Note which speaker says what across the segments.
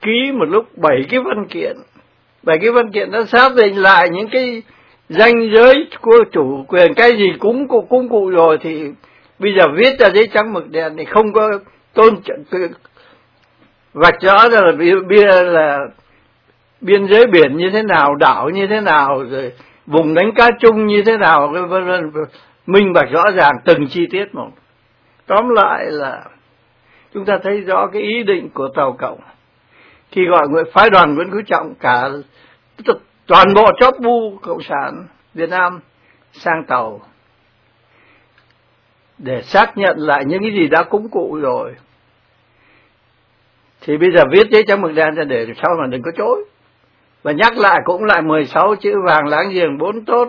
Speaker 1: ký một lúc 7 cái văn kiện. 7 cái văn kiện đã xác định lại những cái ranh giới của chủ quyền, cái gì cúng cụ rồi thì bây giờ viết ra giấy trắng mực đen thì không có tôn trọng, vạch rõ ra là biên giới biển như thế nào, đảo như thế nào, rồi vùng đánh cá chung như thế nào, vân vân, minh bạch rõ ràng từng chi tiết một. Tóm lại là chúng ta thấy rõ cái ý định của Tàu Cộng khi gọi phái đoàn Nguyễn Phú Trọng, cả toàn bộ chóp bu cộng sản Việt Nam sang tàu để xác nhận lại những cái gì đã cúng cụ rồi. Thì bây giờ viết giấy trắng mực đen ra để sau mà đừng có chối. Và nhắc lại cũng lại 16 chữ vàng láng giềng 4 tốt,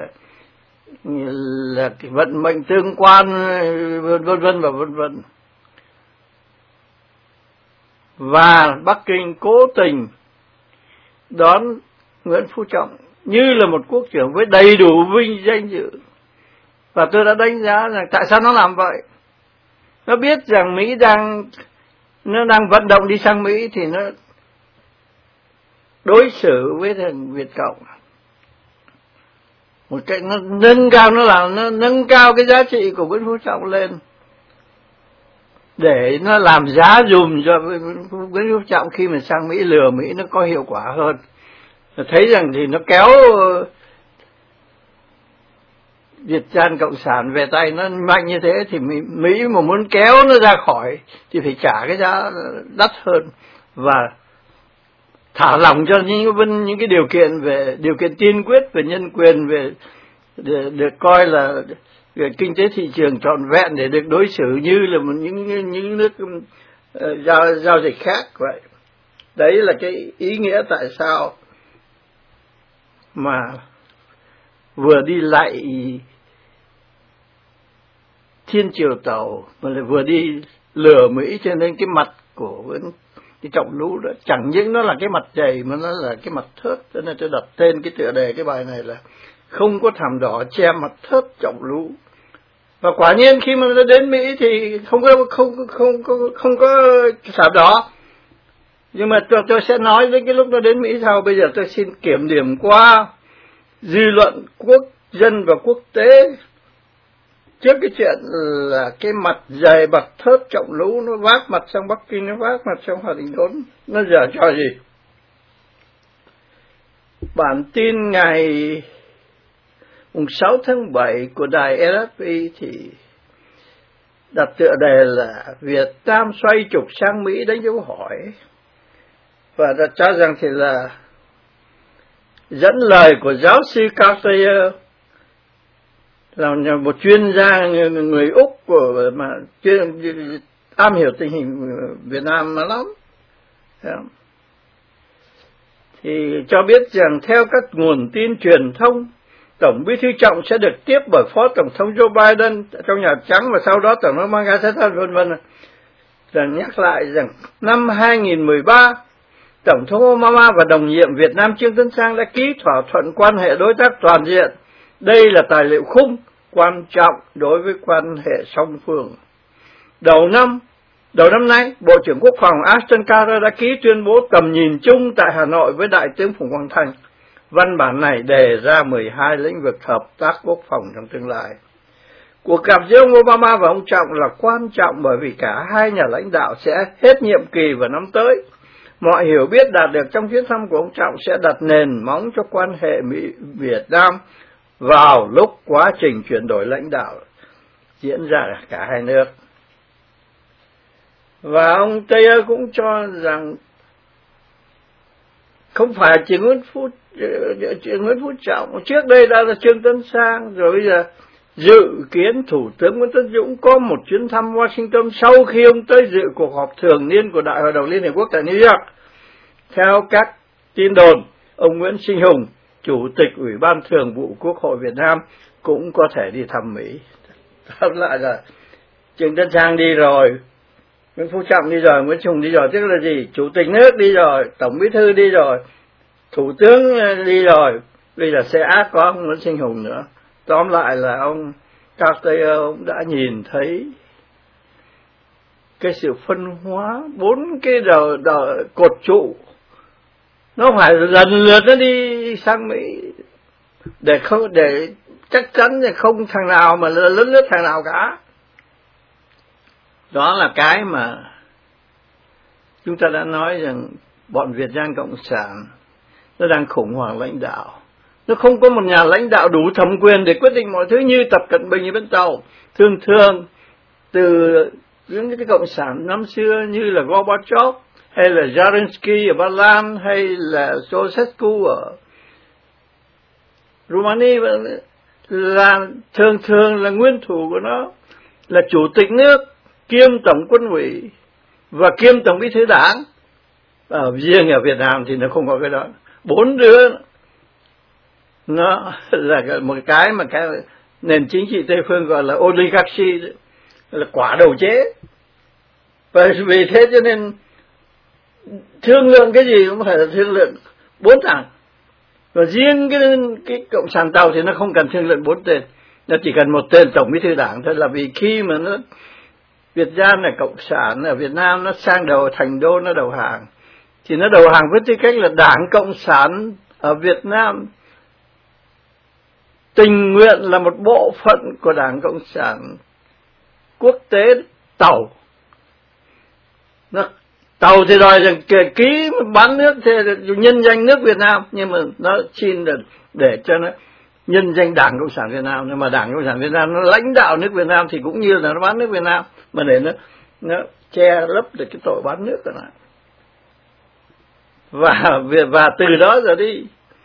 Speaker 1: là cái vận mệnh tương quan, vân vân và vân vân. Và Bắc Kinh cố tình đón Nguyễn Phú Trọng như là một quốc trưởng với đầy đủ vinh danh dự. Và tôi đã đánh giá rằng tại sao nó làm vậy. Nó biết rằng Mỹ nó đang vận động đi sang Mỹ thì nó đối xử với thằng Việt Cộng một cách nó nâng cao cái giá trị của Nguyễn Phú Trọng lên, để nó làm giá dùm cho Nguyễn Phú Trọng khi mà sang Mỹ, lừa Mỹ nó có hiệu quả hơn. Thấy rằng thì nó kéo Việt Gian Cộng sản về tay nó mạnh như thế, thì Mỹ mà muốn kéo nó ra khỏi thì phải trả cái giá đắt hơn, và thả lỏng cho những cái điều kiện tiên quyết về nhân quyền, về được coi là về kinh tế thị trường trọn vẹn, để được đối xử như là những nước giao dịch khác vậy. Đấy là cái ý nghĩa tại sao mà vừa đi lạy Thiên Triều Tàu mà lại vừa đi lừa Mỹ, cho nên cái mặt của cái Trọng Lũ đó chẳng những nó là cái mặt dày mà nó là cái mặt thớt. Cho nên tôi đặt tên cái tựa đề cái bài này là Không có thảm đỏ che mặt thớt Trọng Lũ. Và quả nhiên khi mà nó đến Mỹ thì không có thảm đỏ. Nhưng mà tôi sẽ nói đến cái lúc nó đến Mỹ sau. Bây giờ tôi xin kiểm điểm qua dư luận quốc dân và quốc tế trước cái chuyện là cái mặt dày bạc thớt Trọng Lũ nó vác mặt sang Bắc Kinh, nó vác mặt sang Hòa Đình Đốn, nó giờ cho gì. Bản tin ngày 6 tháng 7 của đài RFI thì đặt tựa đề là Việt Nam xoay trục sang Mỹ đánh dấu hỏi, và đã cho rằng thì là dẫn lời của giáo sư Cartier, là một chuyên gia người Úc mà am hiểu tình hình Việt Nam lắm, thì cho biết rằng theo các nguồn tin truyền thông, Tổng Bí thư Trọng sẽ được tiếp bởi Phó Tổng thống Joe Biden trong Nhà Trắng, và sau đó Tổng thống Margaret vân vân. Rồi nhắc lại rằng năm 2013, Tổng thống Obama và đồng nhiệm Việt Nam Trương Tấn Sang đã ký thỏa thuận quan hệ đối tác toàn diện. Đây là tài liệu khung quan trọng đối với quan hệ song phương. Đầu năm nay, Bộ trưởng Quốc phòng Ashton Carter đã ký tuyên bố tầm nhìn chung tại Hà Nội với Đại tướng Phùng Quang Thanh. Văn bản này đề ra 12 lĩnh vực hợp tác quốc phòng trong tương lai. Cuộc gặp giữa ông Obama và ông Trọng là quan trọng bởi vì cả hai nhà lãnh đạo sẽ hết nhiệm kỳ vào năm tới. Mọi hiểu biết đạt được trong chuyến thăm của ông Trọng sẽ đặt nền móng cho quan hệ Mỹ-Việt Nam vào lúc quá trình chuyển đổi lãnh đạo diễn ra ở cả hai nước. Và ông Taylor cũng cho rằng không phải chỉ Nguyễn Phú Trọng, trước đây đã là Trương Tấn Sang, rồi bây giờ dự kiến Thủ tướng Nguyễn Tấn Dũng có một chuyến thăm Washington sau khi ông tới dự cuộc họp thường niên của Đại hội đồng Liên Hiệp Quốc tại New York. Theo các tin đồn, ông Nguyễn Sinh Hùng, Chủ tịch Ủy ban Thường vụ Quốc hội Việt Nam, cũng có thể đi thăm Mỹ. Tóm lại là Trương Tấn Sang đi rồi, Nguyễn Phú Trọng đi rồi, Nguyễn Sinh Hùng đi rồi, tức là gì? Chủ tịch nước đi rồi, Tổng Bí thư đi rồi, Thủ tướng đi rồi, bây giờ sẽ có ông Nguyễn Sinh Hùng nữa. Tóm lại là ông Carter ông đã nhìn thấy cái sự phân hóa 4 cái cột trụ nó phải lần lượt nó đi sang Mỹ để chắc chắn là không thằng nào mà lớn lướt thằng nào cả. Đó là cái mà chúng ta đã nói rằng bọn Việt Nam Cộng sản nó đang khủng hoảng lãnh đạo. Nó không có một nhà lãnh đạo đủ thẩm quyền để quyết định mọi thứ như Tập Cận Bình ở bên Tàu. Thường từ những cái cộng sản năm xưa như là Gorbachev hay là Zelensky ở Ba Lan hay là Ceausescu ở Romania là thường là nguyên thủ của nó là chủ tịch nước kiêm tổng quân ủy và kiêm tổng bí thư đảng. Riêng ở Việt Nam thì nó không có cái đó. 4 đứa nó là một cái mà cái nền chính trị Tây phương gọi là oligarchy, là quả đầu chế. Và vì thế cho nên thương lượng cái gì cũng phải là thương lượng 4 thằng. Và riêng cái cộng sản Tàu thì nó không cần thương lượng 4 tên, nó chỉ cần 1 tên tổng bí thư đảng thôi. Là vì khi mà nó Việt Nam là cộng sản ở Việt Nam nó sang thành đô nó đầu hàng, thì nó đầu hàng với tư cách là Đảng Cộng sản ở Việt Nam tình nguyện là một bộ phận của Đảng Cộng sản quốc tế Tàu. Tàu thì đòi rằng ký bán nước thì nhân danh nước Việt Nam, nhưng mà nó xin để cho nó nhân danh Đảng Cộng sản Việt Nam. Nhưng mà Đảng Cộng sản Việt Nam nó lãnh đạo nước Việt Nam thì cũng như là nó bán nước Việt Nam, mà để nó che lấp được cái tội bán nước của nó. Và từ đó giờ đi,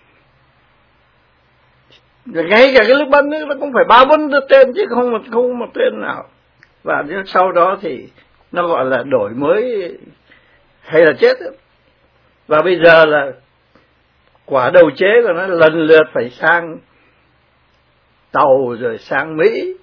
Speaker 1: ngay cả cái lúc bán nước nó cũng phải 3-4 tên chứ không một tên nào. Và sau đó thì nó gọi là đổi mới hay là chết. Và bây giờ là quả đầu chế của nó lần lượt phải sang Tàu rồi sang Mỹ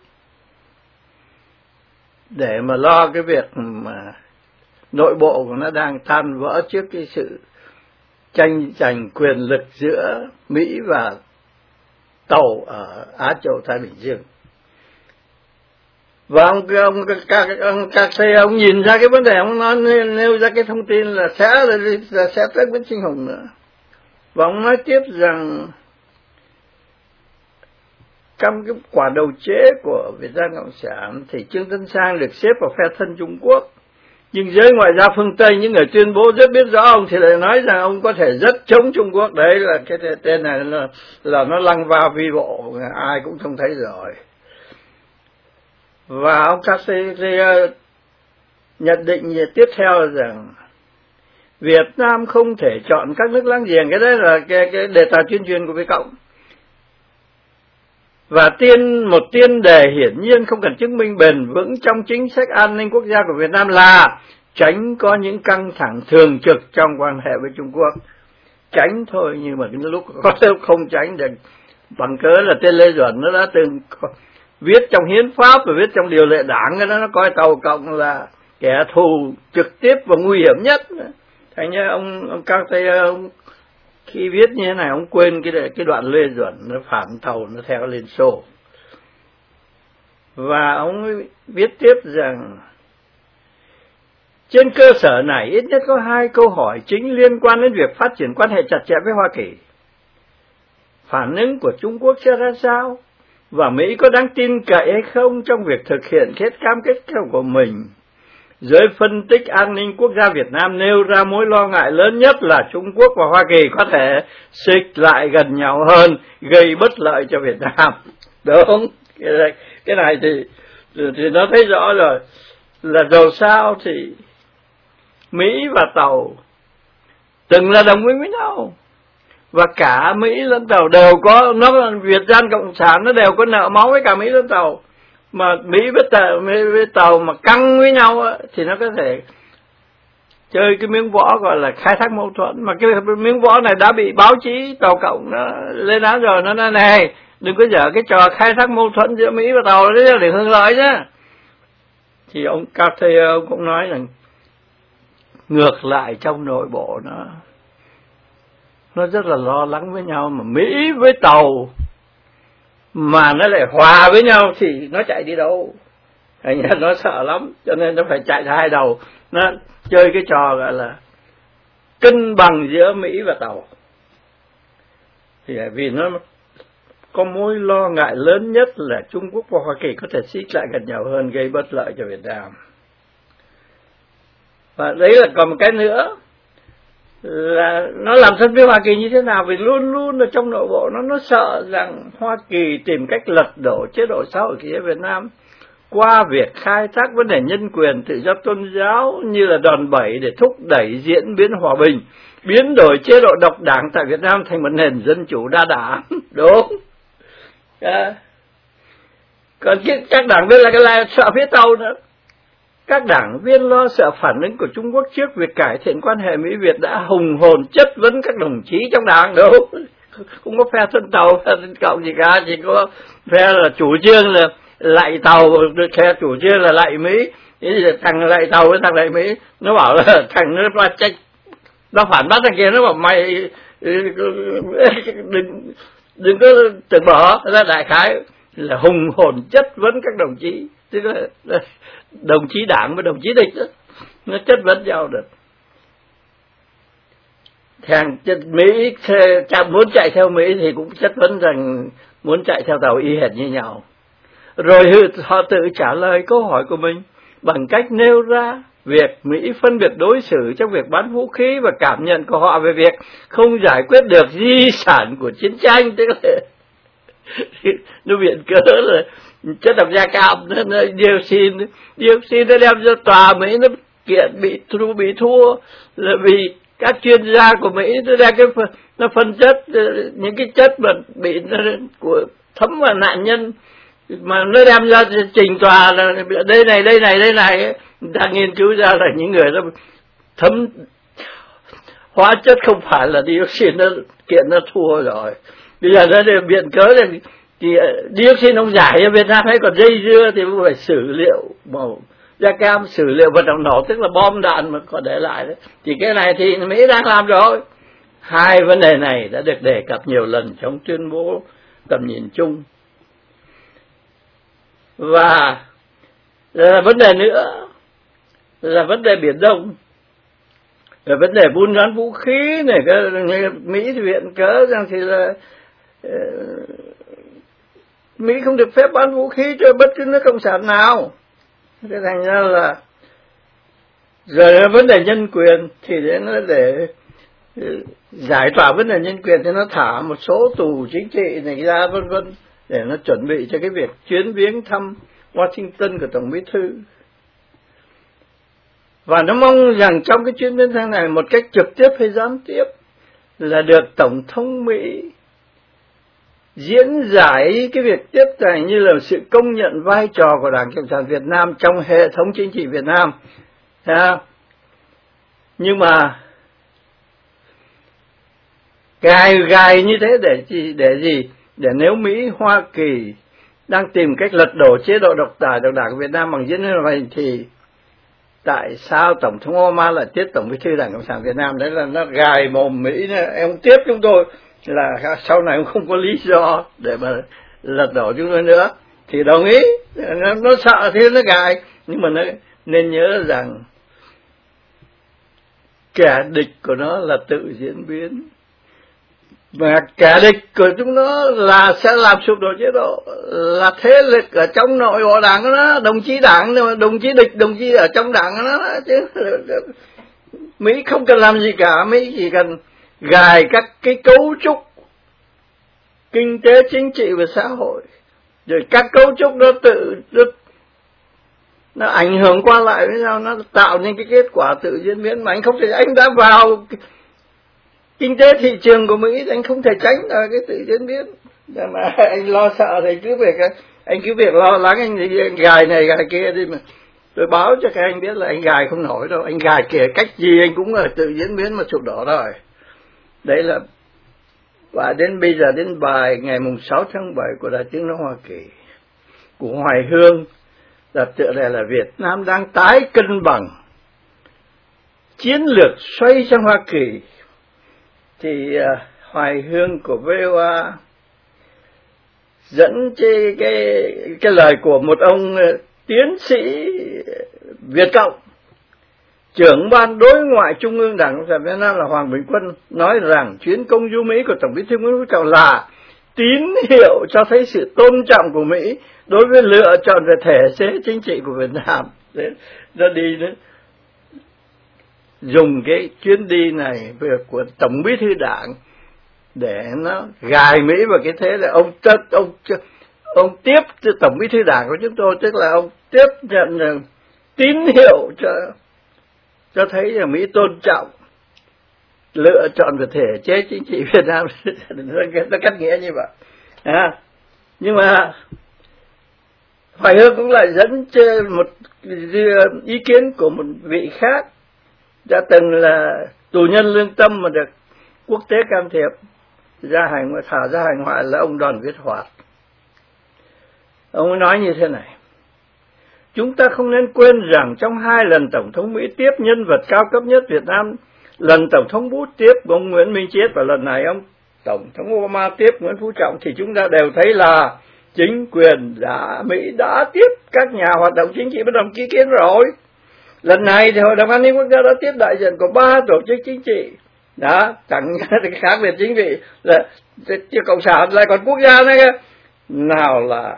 Speaker 1: để mà lo cái việc mà nội bộ của nó đang tan vỡ trước cái sự tranh giành quyền lực giữa Mỹ và Tàu ở Á Châu Thái Bình Dương. Và ông ông nhìn ra cái vấn đề, ông nói nêu ra cái thông tin là sẽ tới Nguyễn Sinh Hùng nữa. Và ông nói tiếp rằng trong cái quả đầu chế của Việt Nam Cộng sản thì Trương Tấn Sang được xếp vào phe thân Trung Quốc, nhưng giới ngoại giao phương Tây, những người tuyên bố rất biết rõ ông thì lại nói rằng ông có thể rất chống Trung Quốc. Đấy là cái tên này là nó lăng va vi bộ, ai cũng trông thấy rồi. Và ông Casseria nhận định tiếp theo rằng Việt Nam không thể chọn các nước láng giềng. Cái đấy là cái đề tài tuyên truyền của Việt Cộng. Và một tiên đề hiển nhiên không cần chứng minh bền vững trong chính sách an ninh quốc gia của Việt Nam là tránh có những căng thẳng thường trực trong quan hệ với Trung Quốc. Tránh thôi, nhưng mà cái lúc có không tránh được, bằng cớ là tên Lê Duẩn nó đã từng viết trong hiến pháp và viết trong điều lệ đảng, nó coi Tàu Cộng là kẻ thù trực tiếp và nguy hiểm nhất. Thành như ông Carter khi viết như thế này, ông quên cái đoạn Lê Duẩn nó phản Tàu, nó theo Liên Xô. Và ông viết tiếp rằng trên cơ sở này ít nhất có 2 câu hỏi chính liên quan đến việc phát triển quan hệ chặt chẽ với Hoa Kỳ. Phản ứng của Trung Quốc sẽ ra sao? Và Mỹ có đáng tin cậy hay không trong việc thực hiện các cam kết của mình? Giới phân tích an ninh quốc gia Việt Nam nêu ra mối lo ngại lớn nhất là Trung Quốc và Hoa Kỳ có thể xích lại gần nhau hơn, gây bất lợi cho Việt Nam. Đúng, cái này thì nó thấy rõ rồi, là dầu sao thì Mỹ và Tàu từng là đồng minh với nhau, và cả Mỹ lẫn Tàu đều có, Việt Nam Cộng sản nó đều có nợ máu với cả Mỹ lẫn Tàu. Mà Mỹ với Tàu mà căng với nhau á, thì nó có thể chơi cái miếng võ gọi là khai thác mâu thuẫn. Mà cái miếng võ này đã bị báo chí Tàu Cộng nó lên án rồi, nó nói này, đừng có dở cái trò khai thác mâu thuẫn giữa Mỹ và Tàu đấy để hưởng lợi nhá. Thì ông Carter cũng nói rằng ngược lại trong nội bộ nó rất là lo lắng với nhau, mà Mỹ với Tàu mà nó lại hòa với nhau thì nó chạy đi đâu. Thành ra nó sợ lắm, cho nên nó phải chạy hai đầu, nó chơi cái trò gọi là cân bằng giữa Mỹ và Tàu. Thì vì nó có mối lo ngại lớn nhất là Trung Quốc và Hoa Kỳ có thể xích lại gần nhau hơn, gây bất lợi cho Việt Nam. Và đấy là còn một cái nữa là nó làm thân với Hoa Kỳ như thế nào, vì luôn luôn ở trong nội bộ nó sợ rằng Hoa Kỳ tìm cách lật đổ chế độ xã hội chủ nghĩa Việt Nam qua việc khai thác vấn đề nhân quyền, tự do tôn giáo như là đòn bẩy để thúc đẩy diễn biến hòa bình, biến đổi chế độ độc đảng tại Việt Nam thành một nền dân chủ đa đảng. Đúng. Còn các đảng viên là sợ phía Tàu nữa. Các đảng viên lo sợ phản ứng của Trung Quốc trước việc cải thiện quan hệ Mỹ-Việt đã hùng hồn chất vấn các đồng chí trong đảng. Đúng. Không có phe thân Tàu, phe thân Cộng gì cả, chỉ có phe là chủ trương là lạy Tàu, phe chủ trương là lạy Mỹ. Thằng lạy Tàu với thằng lạy Mỹ, nó bảo là thằng nó ra trách, nó phản bác thằng kia, nó bảo mày đừng có từ bỏ. Ra đại khái là hùng hồn chất vấn các đồng chí, tức là đồng chí đảng với đồng chí địch đó, nó chất vấn nhau được. Thằng Mỹ muốn chạy theo Mỹ thì cũng chất vấn rằng muốn chạy theo Tàu y hệt như nhau. Rồi họ tự trả lời câu hỏi của mình bằng cách nêu ra việc Mỹ phân biệt đối xử trong việc bán vũ khí và cảm nhận của họ về việc không giải quyết được di sản của chiến tranh. Tức là nó viện cớ là chất độc da cam, nó dioxin nó đem ra tòa Mỹ, nó kiện bị thua là vì các chuyên gia của Mỹ nó phân chất những cái chất mà bị của thấm vào nạn nhân, mà nó đem ra trình tòa là đây này ta nghiên cứu ra là những người đó thấm hóa chất không phải là dioxin, nó kiện nó thua rồi. Bây giờ nó đều viện cớ là thì dioxin ông giải ở Việt Nam hay còn dây dưa thì phải xử liệu màu da cam, xử liệu vật liệu nổ, tức là bom đạn mà còn để lại đấy. Thì cái này thì Mỹ đang làm rồi. Hai vấn đề này đã được đề cập nhiều lần trong tuyên bố tầm nhìn chung. Và vấn đề nữa là vấn đề Biển Đông, là vấn đề buôn bán vũ khí này. Mỹ thì viện cớ rằng thì là Mỹ không được phép bán vũ khí cho bất cứ nước cộng sản nào. Thế thành ra là rồi vấn đề nhân quyền thì để giải tỏa vấn đề nhân quyền thì nó thả một số tù chính trị này ra vân vân, để nó chuẩn bị cho cái việc chuyến viếng thăm Washington của Tổng Bí thư. Và nó mong rằng trong cái chuyến viếng thăm này một cách trực tiếp hay gián tiếp là được Tổng thống Mỹ diễn giải cái việc tiếp này như là sự công nhận vai trò của Đảng Cộng sản Việt Nam trong hệ thống chính trị Việt Nam. Nhưng mà gài như thế để gì? Để nếu Mỹ, Hoa Kỳ đang tìm cách lật đổ chế độ độc đảng Việt Nam bằng diễn biến này thì tại sao Tổng thống Obama lại tiếp Tổng Bí thư Đảng Cộng sản Việt Nam? Đấy là nó gài mồm Mỹ, em tiếp chúng tôi là sau này không có lý do để mà lật đổ chúng tôi nữa. Thì đồng ý, nó sợ thì nó gài, nhưng mà nó nên nhớ rằng kẻ địch của nó là tự diễn biến, và kẻ địch của chúng nó là sẽ làm sụp đổ chế độ, là thế lực ở trong nội bộ đảng của nó, đồng chí đảng, đồng chí địch, đồng chí ở trong đảng của nó chứ. Mỹ không cần làm gì cả, Mỹ chỉ cần gài các cái cấu trúc kinh tế, chính trị và xã hội, rồi các cấu trúc đó nó ảnh hưởng qua lại với nhau, nó tạo nên cái kết quả tự diễn biến mà anh không thể, anh đã vào kinh tế thị trường của Mỹ thì anh không thể tránh được cái tự diễn biến. Mà anh lo sợ thì anh cứ việc lo lắng, anh gài này gài kia đi, mà tôi báo cho các anh biết là anh gài không nổi đâu, anh gài kể cách gì anh cũng là tự diễn biến mà sụp đổ rồi. Đấy là, và đến bây giờ đến bài ngày 6 tháng 7 của Đài Tiếng Nói Hoa Kỳ của Hoài Hương là tựa đề là Việt Nam đang tái cân bằng, chiến lược xoay sang Hoa Kỳ. Thì Hoài Hương của VOA dẫn cái lời của một ông tiến sĩ Việt Cộng, trưởng ban đối ngoại Trung ương Đảng Cộng sản Việt Nam là Hoàng Bình Quân nói rằng chuyến công du Mỹ của Tổng Bí thư Nguyễn Phú Trọng là tín hiệu cho thấy sự tôn trọng của Mỹ đối với lựa chọn về thể chế chính trị của Việt Nam. Ra đi nữa, dùng cái chuyến đi này của Tổng Bí thư Đảng để nó gài Mỹ vào cái thế là ông tiếp Tổng Bí thư Đảng của chúng tôi, tức là ông tiếp nhận tín hiệu cho thấy là Mỹ tôn trọng lựa chọn về thể chế chính trị Việt Nam. Nó cắt nghĩa như vậy. Nhưng mà Hoài Hương cũng lại dẫn một ý kiến của một vị khác đã từng là tù nhân lương tâm mà được quốc tế can thiệp thả ra hành ngoại, là ông Đoàn Viết Hoạt. Ông ấy nói như thế này: chúng ta không nên quên rằng trong 2 lần Tổng thống Mỹ tiếp nhân vật cao cấp nhất Việt Nam, lần Tổng thống Bush tiếp ông Nguyễn Minh Chiết và lần này ông Tổng thống Obama tiếp Nguyễn Phú Trọng, thì chúng ta đều thấy là chính quyền Mỹ đã tiếp các nhà hoạt động chính trị bất đồng ý kiến rồi. Lần này thì Hội đồng An ninh Quốc gia đã tiếp đại diện của 3 tổ chức chính trị. Đó, chẳng khác biệt chính trị là Cộng sản lại còn quốc gia nữa kìa. Nào là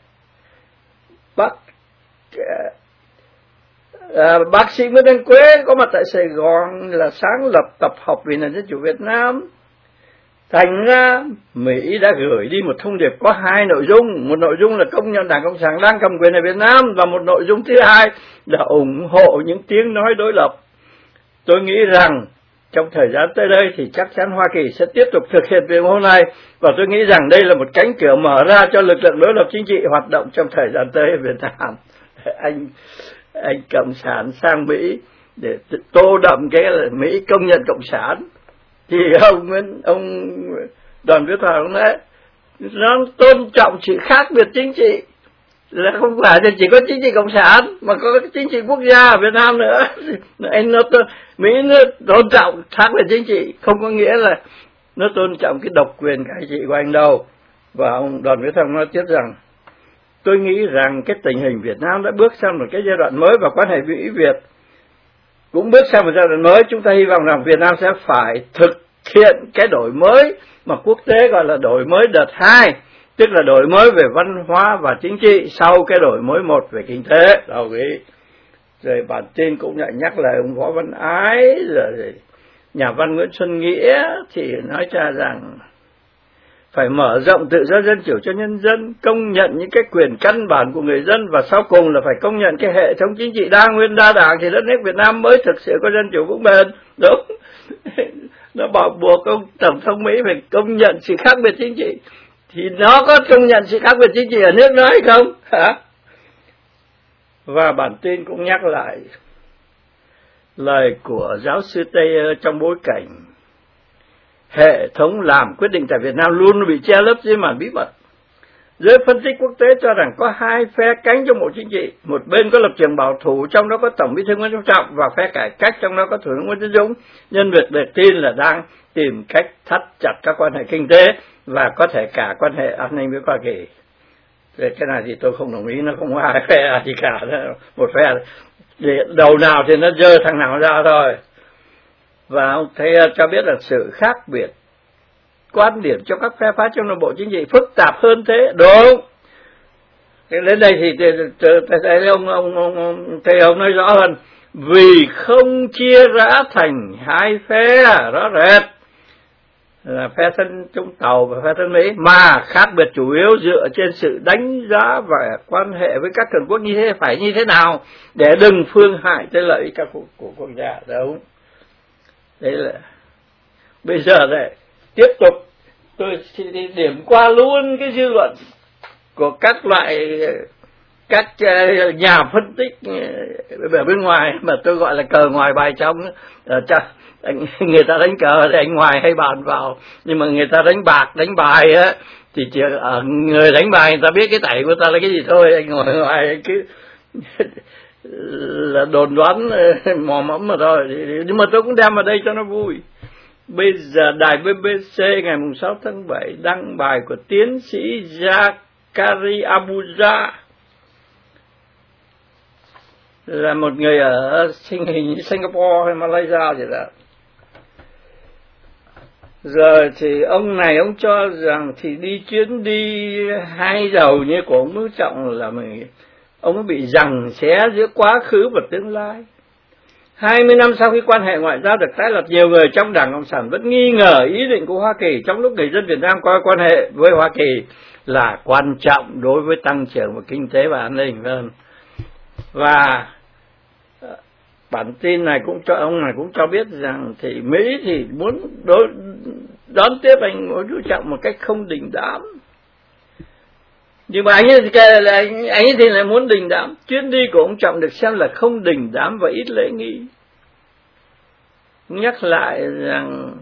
Speaker 1: bác sĩ Nguyễn Đăng Quế có mặt tại Sài Gòn là sáng lập Tập hợp Vì nền Dân chủ Việt Nam. Thành ra Mỹ đã gửi đi một thông điệp có 2 nội dung. Một nội dung là công nhận Đảng Cộng sản đang cầm quyền ở Việt Nam, và một nội dung thứ hai là ủng hộ những tiếng nói đối lập. Tôi nghĩ rằng trong thời gian tới đây thì chắc chắn Hoa Kỳ sẽ tiếp tục thực hiện việc hôm nay, và tôi nghĩ rằng đây là một cánh cửa mở ra cho lực lượng đối lập chính trị hoạt động trong thời gian tới ở Việt Nam. Anh Cộng sản sang Mỹ để tô đậm cái là Mỹ công nhận Cộng sản, thì ông Đoàn Viết Hoạt nói nó tôn trọng sự khác biệt chính trị, là không phải là chỉ có chính trị Cộng sản mà có chính trị quốc gia ở Việt Nam nữa. Mỹ nó tôn trọng khác biệt chính trị không có nghĩa là nó tôn trọng cái độc quyền cai trị của anh đâu. Và ông Đoàn Viết Hoạt nói tiếp rằng tôi nghĩ rằng cái tình hình Việt Nam đã bước sang một cái giai đoạn mới, và quan hệ Mỹ Việt cũng bước sang một giai đoạn mới. Chúng ta hy vọng rằng Việt Nam sẽ phải thực hiện cái đổi mới mà quốc tế gọi là đổi mới đợt 2, tức là đổi mới về văn hóa và chính trị sau cái đổi mới 1 về kinh tế. Rồi bản tin cũng lại nhắc lời ông Võ Văn Ái, rồi nhà văn Nguyễn Xuân Nghĩa thì nói ra rằng phải mở rộng tự do dân chủ cho nhân dân, công nhận những cái quyền căn bản của người dân, và sau cùng là phải công nhận cái hệ thống chính trị đa nguyên đa đảng, thì đất nước Việt Nam mới thực sự có dân chủ vững bền. Đúng. Nó bảo buộc ông Tổng thống Mỹ phải công nhận sự khác biệt chính trị, thì nó có công nhận sự khác biệt chính trị ở nước nó hay không? Và bản tin cũng nhắc lại lời của giáo sư Thayer trong bối cảnh hệ thống làm quyết định tại Việt Nam luôn bị che lấp dưới màn bí mật. Giới phân tích quốc tế cho rằng có 2 phe cánh trong bộ chính trị. Một bên có lập trường bảo thủ, trong đó có Tổng Bí thư Nguyễn Phú Trọng, và phe cải cách, trong đó có Thủ tướng Nguyễn Tấn Dũng. Nhân vật được tin là đang tìm cách thắt chặt các quan hệ kinh tế và có thể cả quan hệ an ninh với Hoa Kỳ. Cái này thì tôi không đồng ý, nó không có 2 phe gì cả. Một phe đầu nào thì nó dơ thằng nào ra thôi. Và ông thầy cho biết là sự khác biệt quan điểm cho các phe phái trong nội bộ chính trị phức tạp hơn thế. Đúng. Đến đây thì thầy ông nói rõ hơn. Vì không chia rẽ thành 2 phe rõ rệt là phe thân Trung Tàu và phe thân Mỹ, mà khác biệt chủ yếu dựa trên sự đánh giá và quan hệ với các cường quốc như thế phải như thế nào để đừng phương hại tới lợi ích của quốc gia. Đúng. Đấy là bây giờ này tiếp tục tôi xin điểm qua luôn cái dư luận của các nhà phân tích ở bên ngoài, mà tôi gọi là cờ ngoài bài trong. Người ta đánh cờ thì anh ngoài hay bàn vào, nhưng mà người ta đánh bạc đánh bài á thì chỉ ở người đánh bài người ta biết cái tẩy của ta là cái gì thôi. Anh ngồi ngoài cứ là đồn đoán mò mẫm mà thôi. Nhưng mà tôi cũng đem vào đây cho nó vui. Bây giờ đài BBC ngày 6 tháng 7 đăng bài của tiến sĩ Zakari Abuja, là một người ở Singapore hay Malaysia gì đó. Giờ thì ông này ông cho rằng thì chuyến đi hai đầu như của ông Nguyễn Trọng là ông bị giằng xé giữa quá khứ và tương lai. 20 năm sau khi quan hệ ngoại giao được tái lập, nhiều người trong Đảng Cộng sản vẫn nghi ngờ ý định của Hoa Kỳ trong lúc người dân Việt Nam coi quan hệ với Hoa Kỳ là quan trọng đối với tăng trưởng và kinh tế và an ninh hơn. Và bản tin này cũng cho ông này cũng cho biết rằng thì Mỹ thì muốn đón tiếp anh Nguyễn Phú Trọng một cách không đình đám, nhưng mà anh ấy thì lại muốn đình đám. Chuyến đi của ông Trọng được xem là không đình đám và ít lễ nghi. Nhắc lại rằng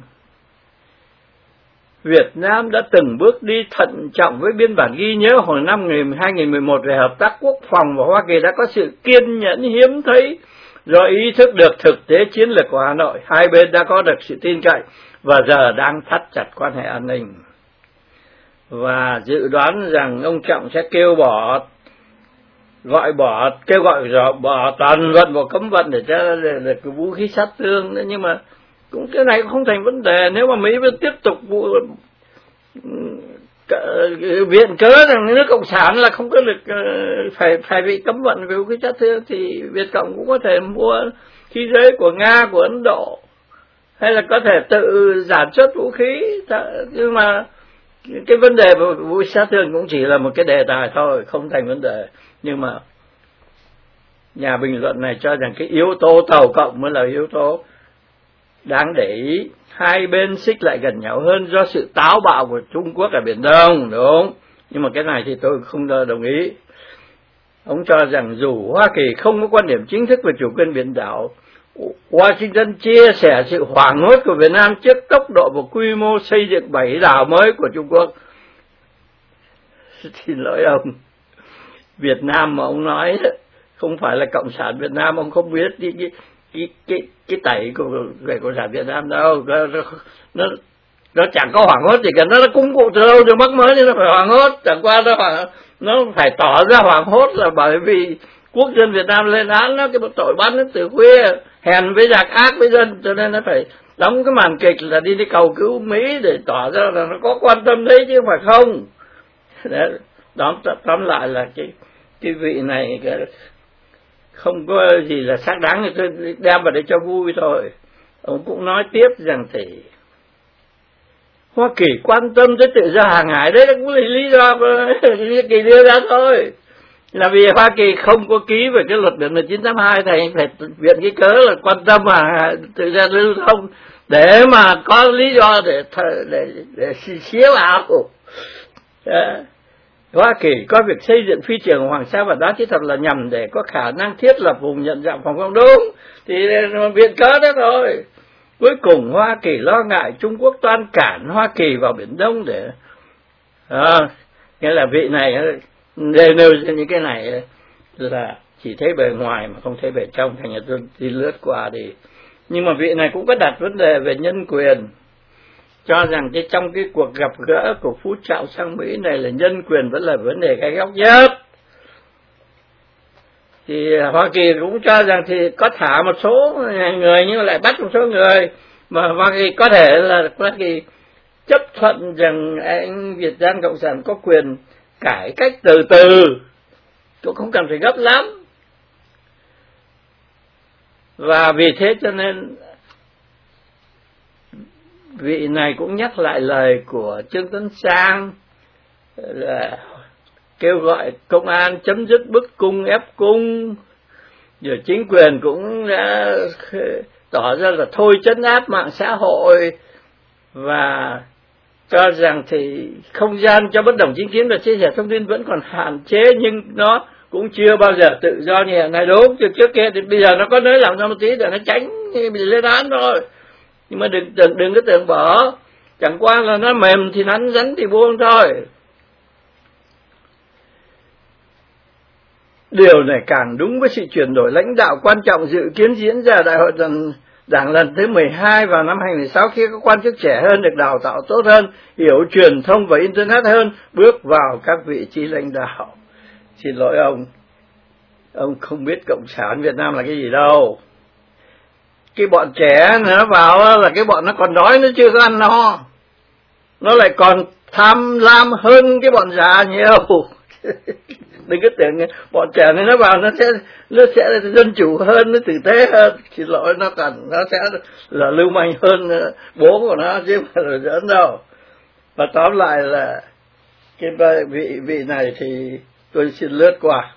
Speaker 1: Việt Nam đã từng bước đi thận trọng với biên bản ghi nhớ hồi năm 2011 về hợp tác quốc phòng, và Hoa Kỳ đã có sự kiên nhẫn hiếm thấy do ý thức được thực tế chiến lược của Hà Nội. Hai bên đã có được sự tin cậy và giờ đang thắt chặt quan hệ an ninh. Và dự đoán rằng ông Trọng sẽ kêu gọi bỏ toàn vận vào cấm vận để cho được cái vũ khí sát thương nữa. Nhưng mà cũng cái này cũng không thành vấn đề nếu mà Mỹ vẫn tiếp tục viện cớ rằng nước Cộng sản là không có được phải bị cấm vận về vũ khí sát thương, thì Việt Cộng cũng có thể mua khí giới của Nga, của Ấn Độ, hay là có thể tự sản xuất vũ khí. Nhưng mà cái vấn đề vũ khí sát thương cũng chỉ là một cái đề tài thôi, không thành vấn đề. Nhưng mà nhà bình luận này cho rằng cái yếu tố tàu cộng mới là yếu tố đáng để ý. Hai bên xích lại gần nhau hơn do sự táo bạo của Trung Quốc ở Biển Đông, đúng. Nhưng mà cái này thì tôi không đồng ý. Ông cho rằng dù Hoa Kỳ không có quan điểm chính thức về chủ quyền biển đảo, Washington chia sẻ sự hoảng hốt của Việt Nam trước tốc độ và quy mô xây dựng 7 đảo mới của Trung Quốc. Xin lỗi ông, Việt Nam mà ông nói không phải là Cộng sản Việt Nam, ông không biết cái tẩy của người Cộng sản Việt Nam đâu. Nó chẳng có hoảng hốt gì cả, nó cũng cụ từ lâu từ mắc mới nên nó phải hoảng hốt. Chẳng qua nó phải tỏ ra hoảng hốt là bởi vì quốc dân Việt Nam lên án nó cái tội bắn nó từ khuya, hèn với giặc, ác với dân, cho nên nó phải đóng cái màn kịch là đi cầu cứu Mỹ để tỏ ra là nó có quan tâm đấy chứ không phải không. Tóm lại là cái vị này không có gì là xác đáng, thì tôi đem vào để cho vui thôi. Ông cũng nói tiếp rằng thì Hoa Kỳ quan tâm tới tự do hàng hải, đấy là cũng là lý do Hoa Kỳ đưa ra thôi, là vì Hoa Kỳ không có ký về cái luật biển 1982 thì phải viện cái cớ là quan tâm mà tự do lưu thông để mà có lý do để xía vào. Hoa Kỳ có việc xây dựng phi trường Hoàng Sa và Đá Kỹ thuật là nhằm để có khả năng thiết lập vùng nhận dạng phòng không, đúng, thì viện cớ đó thôi. Cuối cùng Hoa Kỳ lo ngại Trung Quốc toan cản Hoa Kỳ vào Biển Đông để nghĩa là vị này nêu ra những cái này là chỉ thấy bề ngoài mà không thấy bề trong, thành ra tôi đi lướt qua đi. Nhưng mà vị này cũng có đặt vấn đề về nhân quyền, cho rằng trong cái cuộc gặp gỡ của Phú Trọng sang Mỹ này là nhân quyền vẫn là vấn đề gai góc nhất. Thì Hoa Kỳ cũng cho rằng thì có thả một số người nhưng lại bắt một số người, mà Hoa Kỳ có thể là Hoa Kỳ chấp thuận rằng anh Việt Nam Cộng sản có quyền cải cách từ từ, cũng không cần phải gấp lắm. Và vì thế cho nên vị này cũng nhắc lại lời của Trương Tấn Sang là kêu gọi công an chấm dứt bức cung ép cung, rồi chính quyền cũng đã tỏ ra là thôi trấn áp mạng xã hội, và cho rằng thì không gian cho bất đồng chính kiến và chia sẻ thông tin vẫn còn hạn chế, nhưng nó cũng chưa bao giờ tự do như hiện nay, đúng. Trước kia thì bây giờ nó có nới lỏng ra một tí để nó tránh bị lên án thôi, nhưng mà đừng có tưởng bỏ, chẳng qua là nó mềm thì nắn rắn thì buông thôi. Điều này càng đúng với sự chuyển đổi lãnh đạo quan trọng dự kiến diễn ra Đại hội Đảng lần thứ 12 vào năm 2016, khi các quan chức trẻ hơn được đào tạo tốt hơn, hiểu truyền thông và Internet hơn, bước vào các vị trí lãnh đạo. Xin lỗi ông, Ông không biết Cộng sản Việt Nam là cái gì đâu. Cái bọn trẻ nó vào là cái bọn nó còn đói, nó chưa có ăn no. Nó lại còn tham lam hơn cái bọn già nhiều. Đừng có tưởng bọn trẻ này nó vào nó sẽ dân chủ hơn, nó tử tế hơn. Xin lỗi, nó sẽ là lưu manh hơn bố của nó chứ không phải là giỡn đâu. Và tóm lại là cái vị này thì tôi xin lướt qua.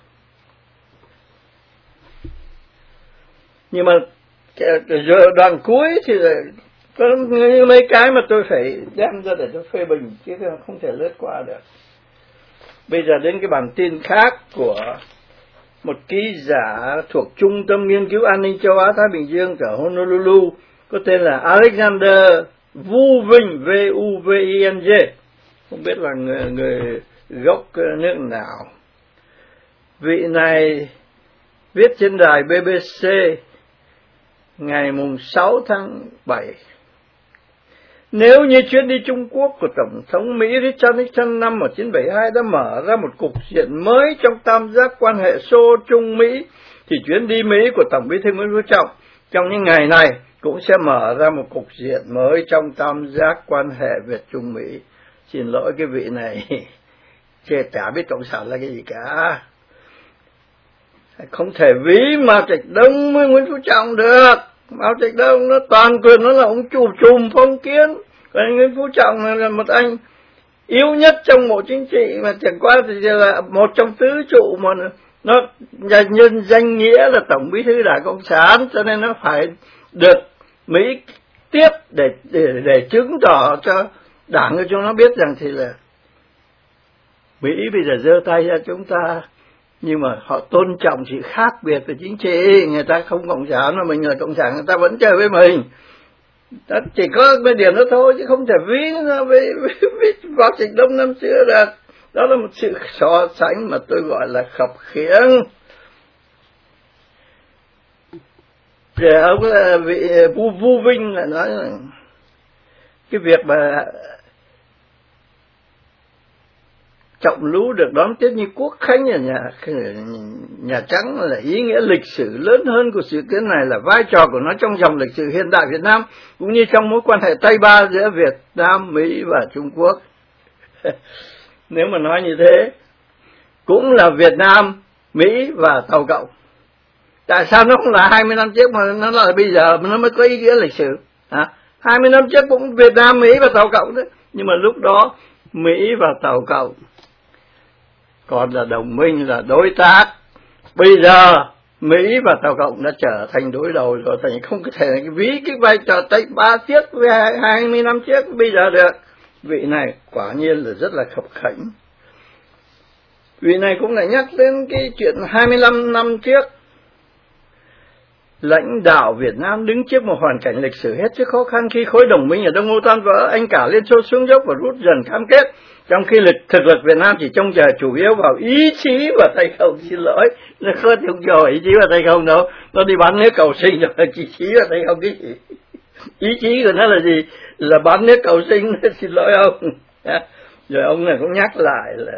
Speaker 1: Nhưng mà đoạn cuối thì có mấy cái mà tôi phải đem ra để tôi phê bình, chứ không thể lướt qua được. Bây giờ đến cái bản tin khác của một ký giả thuộc Trung tâm Nghiên cứu An ninh châu Á Thái Bình Dương ở Honolulu, có tên là Alexander Vuving, V-U-V-I-N-G, không biết là người gốc nước nào. Vị này viết trên đài BBC ngày 6 tháng 7. Nếu như chuyến đi Trung Quốc của Tổng thống Mỹ Richard Nixon năm 1972 đã mở ra một cục diện mới trong tam giác quan hệ Xô Trung Mỹ, thì chuyến đi Mỹ của Tổng Bí thư Nguyễn Phú Trọng trong những ngày này cũng sẽ mở ra một cục diện mới trong tam giác quan hệ Việt Trung Mỹ. Xin lỗi cái vị này, chả biết Cộng sản là cái gì cả. Không thể ví Mao Trạch Đông với Nguyễn Phú Trọng được. Mao Trạch Đông nó toàn quyền, nó là ông trùm phong kiến. Còn Nguyễn Phú Trọng là một anh yếu nhất trong bộ chính trị, mà chẳng qua thì là một trong tứ trụ mà nó nhân danh nghĩa là Tổng Bí thư Đảng Cộng sản, cho nên nó phải được Mỹ tiếp để chứng tỏ cho Đảng của chúng nó biết rằng thì là Mỹ bây giờ giơ tay ra chúng ta, nhưng mà họ tôn trọng sự khác biệt về chính trị. Người ta không cộng sản mà mình là cộng sản, người ta vẫn chơi với mình. Đó, chỉ có cái điểm đó thôi, chứ không thể ví nó với Mao Trạch Đông năm xưa được. Đó là một sự so sánh mà tôi gọi là khập khiễng. Rồi ông vị Vu Vinh lại nói là cái việc mà Trọng Lũ được đón tiếp như quốc khánh ở Nhà Trắng là ý nghĩa lịch sử lớn hơn của sự kiện này, là vai trò của nó trong dòng lịch sử hiện đại Việt Nam, cũng như trong mối quan hệ Tây Ba giữa Việt Nam, Mỹ và Trung Quốc. Nếu mà nói như thế, cũng là Việt Nam, Mỹ và Tàu Cộng. Tại sao nó không là 20 năm trước mà nó là bây giờ mà nó mới có ý nghĩa lịch sử? 20 năm trước cũng Việt Nam, Mỹ và Tàu Cộng đấy. Nhưng mà lúc đó Mỹ và Tàu Cộng còn là đồng minh, là đối tác. Bây giờ Mỹ và Tàu Cộng đã trở thành đối đầu rồi, thành không có thể ví cái vai trò Tây Ba trước với 20 năm trước bây giờ được. Vị này quả nhiên là rất là khập khểnh. Vị này cũng lại nhắc đến cái chuyện 25 năm trước, lãnh đạo Việt Nam đứng trước một hoàn cảnh lịch sử hết sức khó khăn khi khối đồng minh ở Đông Âu tan vỡ, anh cả Liên Xô xuống dốc và rút dần cam kết, trong khi thực lực Việt Nam chỉ trông chờ chủ yếu vào ý chí và tay không. Xin lỗi, nó không chờ ý chí và tay không đâu, nó đi bán nước cầu sinh rồi, ý chí và tay không cái gì. Ý chí của nó là gì? Là bán nước cầu sinh. Xin lỗi ông. Rồi ông này cũng nhắc lại là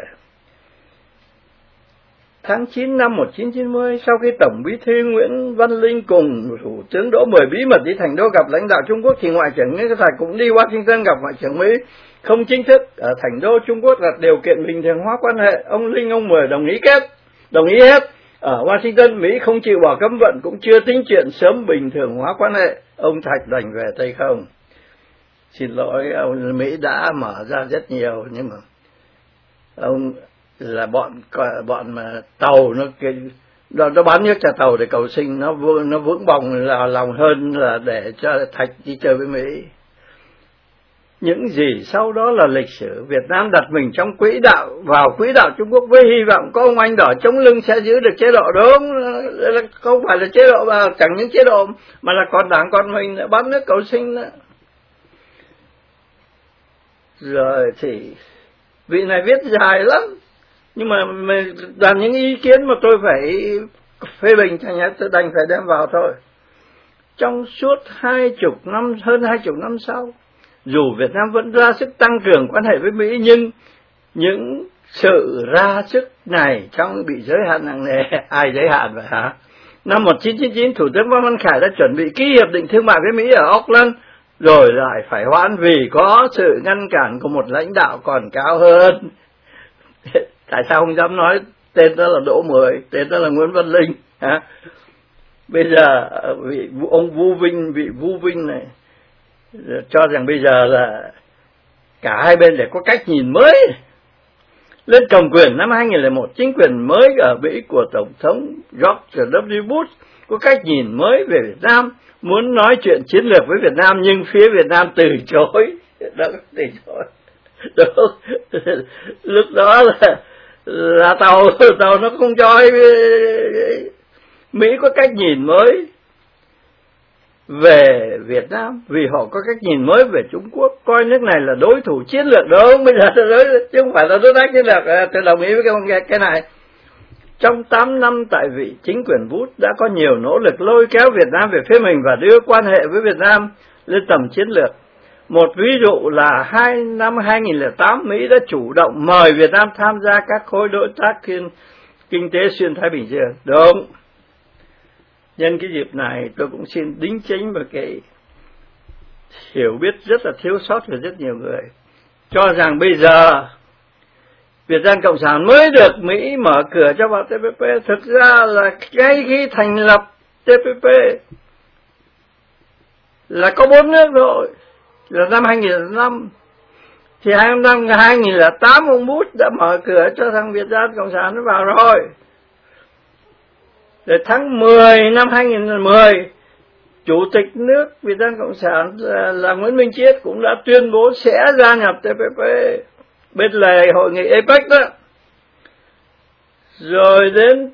Speaker 1: tháng 9 năm 1990, sau khi Tổng Bí thư Nguyễn Văn Linh cùng Thủ tướng Đỗ Mười bí mật đi Thành Đô gặp lãnh đạo Trung Quốc, thì Ngoại trưởng Nguyễn Đức Thạch cũng đi Washington gặp Ngoại trưởng Mỹ. Không chính thức ở Thành Đô, Trung Quốc đặt điều kiện bình thường hóa quan hệ. Ông Linh, ông Mười đồng ý hết. Ở Washington, Mỹ không chịu bỏ cấm vận, cũng chưa tính chuyện sớm bình thường hóa quan hệ. Ông Thạch đành về tay không. Xin lỗi, ông Mỹ đã mở ra rất nhiều, nhưng mà ông là bọn mà tàu nó bán nước cho tàu để cầu sinh, nó vững bòng là lòng hơn là để cho Thạch đi chơi với Mỹ. Những gì sau đó là lịch sử. Việt Nam đặt mình trong quỹ đạo, vào quỹ đạo Trung Quốc với hy vọng có ông anh đỏ chống lưng sẽ giữ được chế độ. Đúng, không phải là chế độ mà chẳng những chế độ mà là còn đảng còn mình bán nước cầu sinh nữa. Rồi thì vị này viết dài lắm, nhưng mà toàn những ý kiến mà tôi phải phê bình, thành ra tôi đành phải đem vào thôi. Trong suốt hơn 20 năm sau, dù Việt Nam vẫn ra sức tăng cường quan hệ với Mỹ, nhưng những sự ra sức này trong bị giới hạn nặng nề. Ai giới hạn vậy hả? Năm 1999, Thủ tướng Võ Văn Khải đã chuẩn bị ký hiệp định thương mại với Mỹ ở Auckland, rồi lại phải hoãn vì có sự ngăn cản của một lãnh đạo còn cao hơn. Tại sao không dám nói tên đó là Đỗ Mười, tên đó là Nguyễn Văn Linh hả? Bây giờ ông vị Vu Vinh này cho rằng bây giờ là cả hai bên để có cách nhìn mới. Lên cầm quyền năm 2001, chính quyền mới ở Mỹ của Tổng thống George W. Bush có cách nhìn mới về Việt Nam, muốn nói chuyện chiến lược với Việt Nam nhưng phía Việt Nam từ chối. Từ chối. Lúc đó là tàu nó không cho Mỹ có cách nhìn mới về Việt Nam, vì họ có cách nhìn mới về Trung Quốc, coi nước này là đối thủ chiến lược. Đúng, bây giờ chứ không phải là đối tác chiến lược. Tôi đồng ý với cái này. Trong 8 năm tại vị, chính quyền Bush đã có nhiều nỗ lực lôi kéo Việt Nam về phía mình và đưa quan hệ với Việt Nam lên tầm chiến lược. Một ví dụ là năm 2008, Mỹ đã chủ động mời Việt Nam tham gia các khối đối tác kinh tế xuyên Thái Bình Dương. Đúng. Nhân cái dịp này tôi cũng xin đính chính vào cái hiểu biết rất là thiếu sót của rất nhiều người, cho rằng bây giờ Việt Nam Cộng sản mới được Mỹ mở cửa cho vào TPP. Thực ra là ngay khi thành lập TPP là có 4 nước rồi, là năm 2005. Thì năm 2008 ông Bush đã mở cửa cho thằng Việt Nam Cộng sản nó vào rồi. Rồi tháng 10 năm 2010, Chủ tịch nước Việt Nam Cộng sản là Nguyễn Minh Chiết cũng đã tuyên bố sẽ gia nhập TPP bên lề hội nghị APEC đó. Rồi đến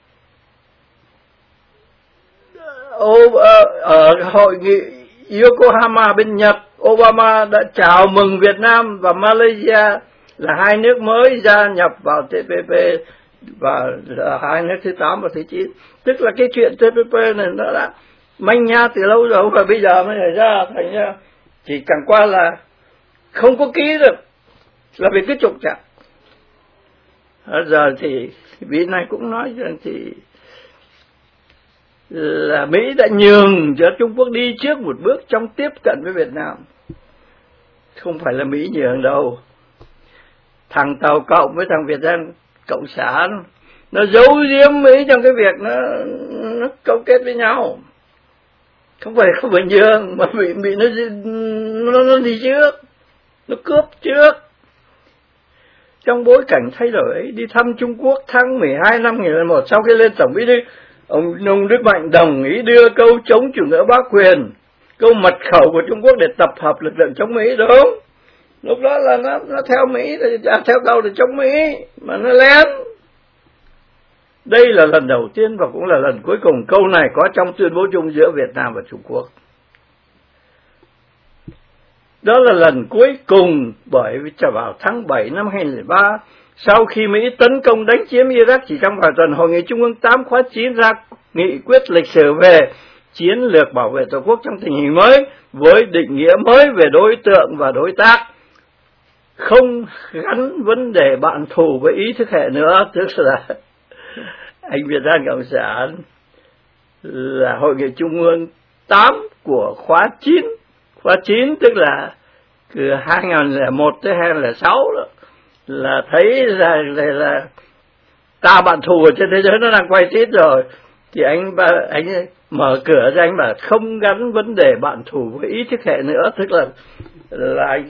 Speaker 1: ở hội nghị Yokohama bên Nhật, Obama đã chào mừng Việt Nam và Malaysia là hai nước mới gia nhập vào TPP, và hai nước thứ 8 và thứ 9. Tức là cái chuyện TPP này nó đã manh nha từ lâu rồi, và bây giờ mới ra, thành ra chỉ chẳng qua là không có ký được là vì cái trục chặt. Giờ thì vị này cũng nói rằng thì là Mỹ đã nhường cho Trung Quốc đi trước một bước trong tiếp cận với Việt Nam. Không phải là Mỹ nhường đâu. Thằng Tàu Cộng với thằng Việt Nam Cộng sản nó giấu giếm Mỹ trong cái việc nó cấu kết với nhau. Không phải nhường, mà bị nó đi trước, nó cướp trước. Trong bối cảnh thay đổi ấy, đi thăm Trung Quốc tháng 12 năm 2001, sau khi lên Tổng Bí thư, ông Nông Đức Mạnh đồng ý đưa câu chống chủ nghĩa bá quyền, câu mật khẩu của Trung Quốc để tập hợp lực lượng chống Mỹ. Đúng, lúc đó là nó theo Mỹ, theo câu để chống Mỹ, mà nó lén. Đây là lần đầu tiên và cũng là lần cuối cùng câu này có trong tuyên bố chung giữa Việt Nam và Trung Quốc. Đó là lần cuối cùng, bởi vì vào tháng 7 năm 2003, sau khi Mỹ tấn công đánh chiếm Iraq, chỉ trong vài tuần, Hội nghị Trung ương 8 khóa 9 ra nghị quyết lịch sử về chiến lược bảo vệ Tổ quốc trong tình hình mới, với định nghĩa mới về đối tượng và đối tác, không gắn vấn đề bạn thù với ý thức hệ nữa. Tức là anh Việt Nam Cộng sản là Hội nghị Trung ương 8 của khóa 9. Khóa 9 tức là từ 2001 tới 2006 đó, là thấy là ta bạn thù ở trên thế giới nó đang quay tít rồi, thì anh mở cửa ra, anh bảo không gắn vấn đề bạn thù với ý thức hệ nữa. Tức là anh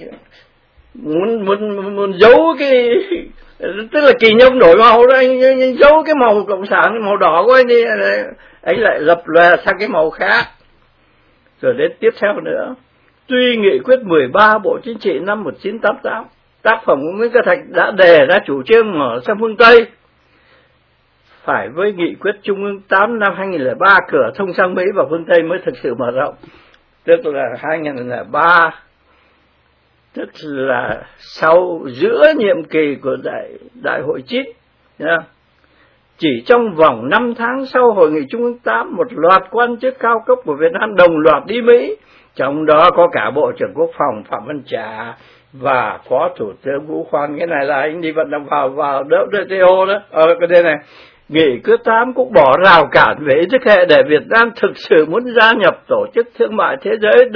Speaker 1: muốn giấu cái, tức là kỳ nhông đổi màu đó, anh giấu cái màu cộng sản, màu đỏ của anh đi, anh lại lập lòe sang cái màu khác. Rồi đến tiếp theo nữa, tuy nghị quyết 13 Bộ Chính trị năm 1988, tác phẩm của Nguyễn Cơ Thạch đã đề ra chủ trương mở sang phương Tây, phải với nghị quyết Trung ương 8 năm 2003, cửa thông sang Mỹ và phương Tây mới thực sự mở rộng. Tức là 2003, tức là sau giữa nhiệm kỳ của đại hội 9. Chỉ trong vòng 5 tháng sau Hội nghị Trung ương 8, một loạt quan chức cao cấp của Việt Nam đồng loạt đi Mỹ, trong đó có cả Bộ trưởng Quốc phòng Phạm Văn Trà, và Phó Thủ tướng Vũ Khoan. Cái này là anh đi vận động vào WTO đó. Cái đây này, Nghị quyết 8 cũng bỏ rào cản về ý thức hệ để Việt Nam thực sự muốn gia nhập Tổ chức Thương mại Thế giới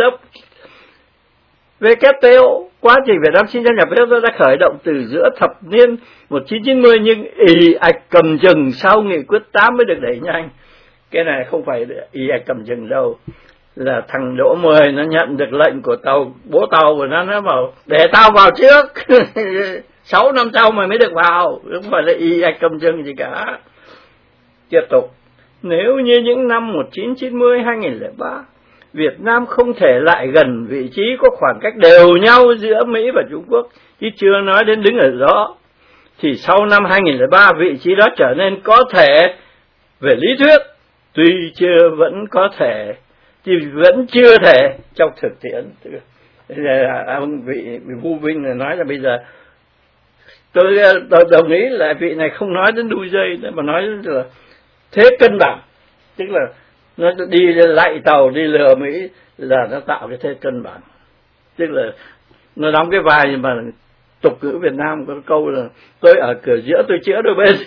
Speaker 1: WTO. Quá trình Việt Nam xin gia nhập WTO đã khởi động từ giữa thập niên 1990 nhưng ì ạch cầm chừng sau Nghị quyết 8 mới được đẩy nhanh. Cái này không phải ì ạch cầm chừng đâu, là thằng Đỗ Mười nó nhận được lệnh của bố tàu của nó bảo để tao vào trước 6 năm sau mày mới được vào, không phải là ì ạch cầm chừng gì cả. Tiếp tục, nếu như những năm 1990, 2003 Việt Nam không thể lại gần vị trí có khoảng cách đều nhau giữa Mỹ và Trung Quốc, chứ chưa nói đến đứng ở đó, thì sau năm 2003 vị trí đó trở nên có thể về lý thuyết, tuy vẫn chưa thể trong thực tiễn. Ông vị Vu Vinh này nói là bây giờ tôi đồng ý là vị này không nói đến đuôi dây mà nói là thế cân bằng, tức là nó đi lạy tàu đi lừa Mỹ là nó tạo cái thế cân bằng, tức là nó đóng cái vai mà tục ngữ Việt Nam có câu là tôi ở cửa giữa tôi chữa đôi bên.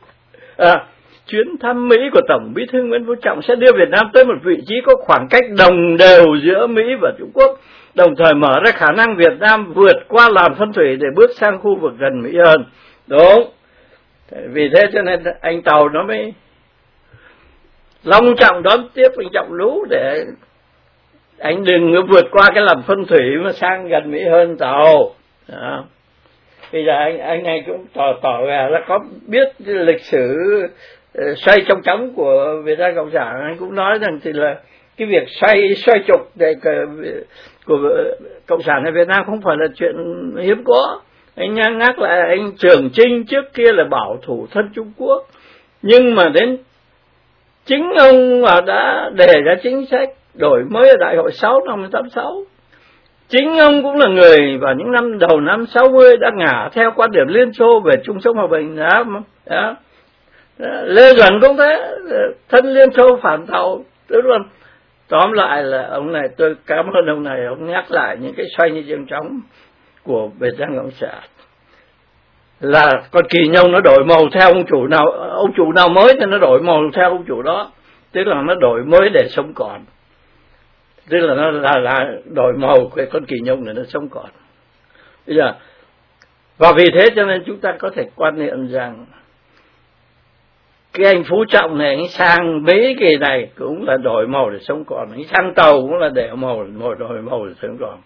Speaker 1: Chuyến thăm Mỹ của Tổng Bí thư Nguyễn Phú Trọng sẽ đưa Việt Nam tới một vị trí có khoảng cách đồng đều giữa Mỹ và Trung Quốc, đồng thời mở ra khả năng Việt Nam vượt qua làn phân thủy để bước sang khu vực gần Mỹ hơn. Đúng, vì thế cho nên anh Tàu nó mới long trọng đón tiếp anh Trọng Lũ để anh đừng vượt qua cái làn phân thủy mà sang gần Mỹ hơn Tàu. Đó. Bây giờ anh này cũng tỏ vẻ là có biết lịch sử xoay trong trống của Việt Nam Cộng sản. Anh cũng nói rằng thì là cái việc xoay trục của Cộng sản ở Việt Nam không phải là chuyện hiếm có. Anh nhắc lại anh Trường Chinh trước kia là bảo thủ thân Trung Quốc, nhưng mà đến chính ông đã đề ra chính sách đổi mới ở Đại hội 6 năm 1986. Chính ông cũng là người vào những năm đầu năm 60 đã ngả theo quan điểm Liên Xô về chung sống hòa bình. Đó. Lê Duẩn cũng thế, thân Liên Xô phản Tàu. Tóm lại là ông này, tôi cảm ơn ông này, ông nhắc lại những cái xoay như trường trống của Việt Nam Cộng sản. Là con kỳ nhông nó đổi màu theo ông chủ nào mới thì nó đổi màu theo ông chủ đó, tức là nó đổi mới để sống còn, tức là nó là đổi màu của con kỳ nhông này nó sống còn. Bây giờ và vì thế cho nên chúng ta có thể quan niệm rằng cái anh Phú Trọng này anh sang Mỹ kỳ này cũng là đổi màu để sống còn, anh sang Tàu cũng là để đổi màu để sống còn.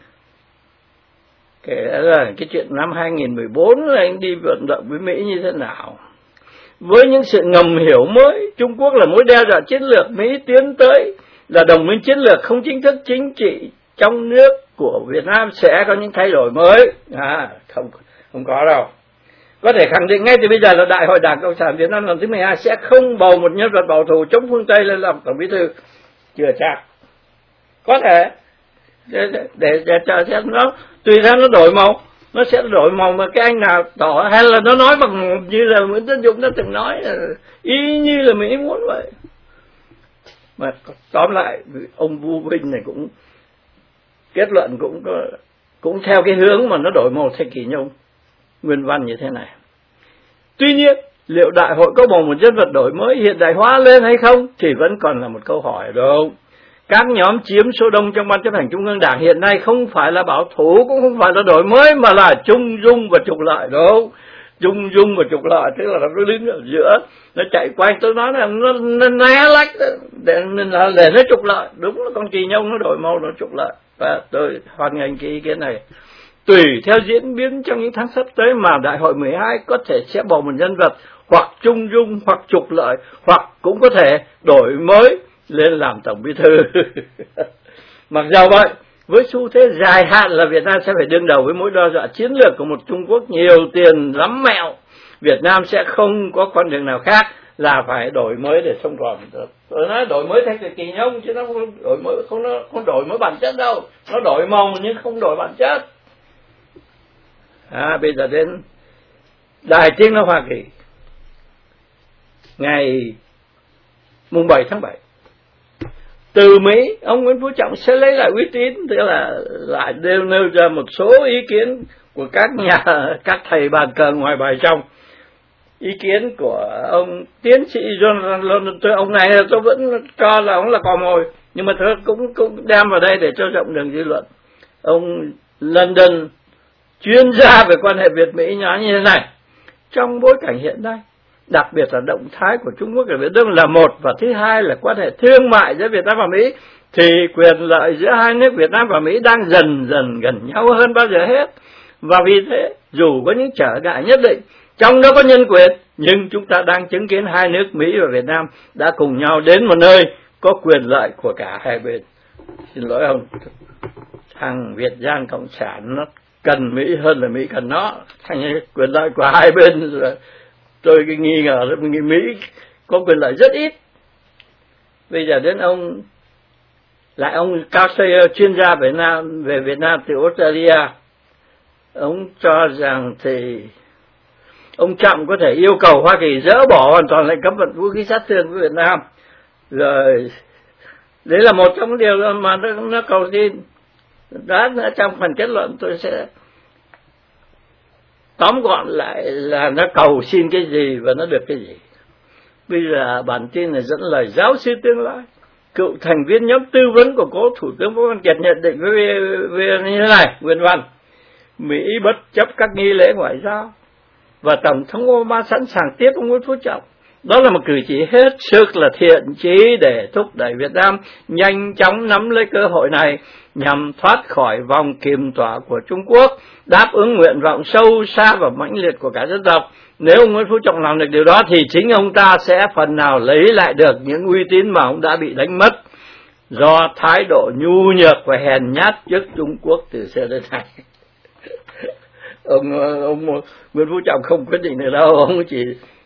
Speaker 1: Kể là cái chuyện năm 2014 là anh đi vận động với Mỹ như thế nào. Với những sự ngầm hiểu mới, Trung Quốc là mối đe dọa chiến lược, Mỹ tiến tới là đồng minh chiến lược không chính thức, chính trị trong nước của Việt Nam sẽ có những thay đổi mới. Không có đâu. Có thể khẳng định ngay từ bây giờ là Đại hội Đảng Cộng sản Việt Nam lần thứ 12 sẽ không bầu một nhân vật bảo thủ chống phương Tây lên làm Tổng Bí thư. Chưa chắc. Có thể. Để chờ xem nó, tùy theo nó đổi màu. Nó sẽ đổi màu mà cái anh nào tỏ, hay là nó nói bằng như là Nguyễn Tấn Dũng đã từng nói, y như là Mỹ muốn vậy. Mà tóm lại, ông Vu Vinh này cũng kết luận cũng theo cái hướng mà nó đổi màu theo kỳ nhung nguyên văn như thế này. Tuy nhiên, liệu đại hội có bầu một nhân vật đổi mới hiện đại hóa lên hay không thì vẫn còn là một câu hỏi đâu. Các nhóm chiếm số đông trong Ban chấp hành Trung ương Đảng hiện nay không phải là bảo thủ, cũng không phải là đổi mới, mà là trung dung và trục lợi đâu. Trung dung và trục lợi tức là nó đứng ở giữa, nó chạy quanh, tôi nói là nó né lách để nó trục lợi. Đúng là con kỳ nhông nó đổi màu nó trục lợi, và tôi hoan nghênh cái ý kiến này. Tùy theo diễn biến trong những tháng sắp tới mà Đại hội 12 có thể sẽ bầu một nhân vật hoặc trung dung hoặc trục lợi, hoặc cũng có thể đổi mới lên làm Tổng Bí thư. Mặc dù vậy, với xu thế dài hạn là Việt Nam sẽ phải đương đầu với mối đe dọa chiến lược của một Trung Quốc nhiều tiền lắm mẹo, Việt Nam sẽ không có con đường nào khác là phải đổi mới để sống còn. Tôi nói đổi mới theo kỳ nhông chứ nó không đổi mới, không đổi mới bản chất đâu, nó đổi màu nhưng không đổi bản chất. Bây giờ đến Đài Tiếng nói Hoa Kỳ ngày mùng 7 tháng 7, từ Mỹ, ông Nguyễn Phú Trọng sẽ lấy lại uy tín, tức là lại nêu ra một số ý kiến của các thầy bàn cờ ngoài bài trong. Ý kiến của ông tiến sĩ Jonathan London, ông này tôi vẫn cho là ông là cò mồi, nhưng mà tôi cũng đem vào đây để cho rộng đường dư luận. Ông London, chuyên gia về quan hệ Việt Mỹ, nói như thế này: trong bối cảnh hiện nay, đặc biệt là động thái của Trung Quốc ở Biển Đông là một, và thứ hai là quan hệ thương mại giữa Việt Nam và Mỹ, thì quyền lợi giữa hai nước Việt Nam và Mỹ đang dần dần gần nhau hơn bao giờ hết. Và vì thế, dù có những trở ngại nhất định, trong đó có nhân quyền, nhưng chúng ta đang chứng kiến hai nước Mỹ và Việt Nam đã cùng nhau đến một nơi có quyền lợi của cả hai bên. Xin lỗi ông, thằng Việt Giang Cộng sản nó cần Mỹ hơn là Mỹ cần nó, thành quyền lợi của hai bên rồi. Tôi nghi ngờ Mỹ có quyền lợi rất ít. Bây giờ đến ông Cao Sayer, chuyên gia về Việt Nam từ Australia, ông cho rằng thì ông Trump có thể yêu cầu Hoa Kỳ dỡ bỏ hoàn toàn lệnh cấm vận vũ khí sát thương với Việt Nam. Rồi đấy là một trong những điều mà nó cầu xin. Đó, trong phần kết luận tôi sẽ tóm gọn lại là nó cầu xin cái gì và nó được cái gì. Bây giờ bản tin này dẫn lời giáo sư tương lai, cựu thành viên nhóm tư vấn của cố Thủ tướng Võ Văn Kiệt nhận định với như thế này, nguyên văn: Mỹ bất chấp các nghi lễ ngoại giao và Tổng thống Obama sẵn sàng tiếp ông Nguyễn Phú Trọng. Đó là một cử chỉ hết sức là thiện chí để thúc đẩy Việt Nam nhanh chóng nắm lấy cơ hội này nhằm thoát khỏi vòng kiềm tỏa của Trung Quốc, đáp ứng nguyện vọng sâu xa và mãnh liệt của cả dân tộc. Nếu ông Nguyễn Phú Trọng làm được điều đó thì chính ông ta sẽ phần nào lấy lại được những uy tín mà ông đã bị đánh mất do thái độ nhu nhược và hèn nhát trước Trung Quốc từ xưa đến nay. Ông Nguyễn Phú Trọng không quyết định được đâu, ông chỉ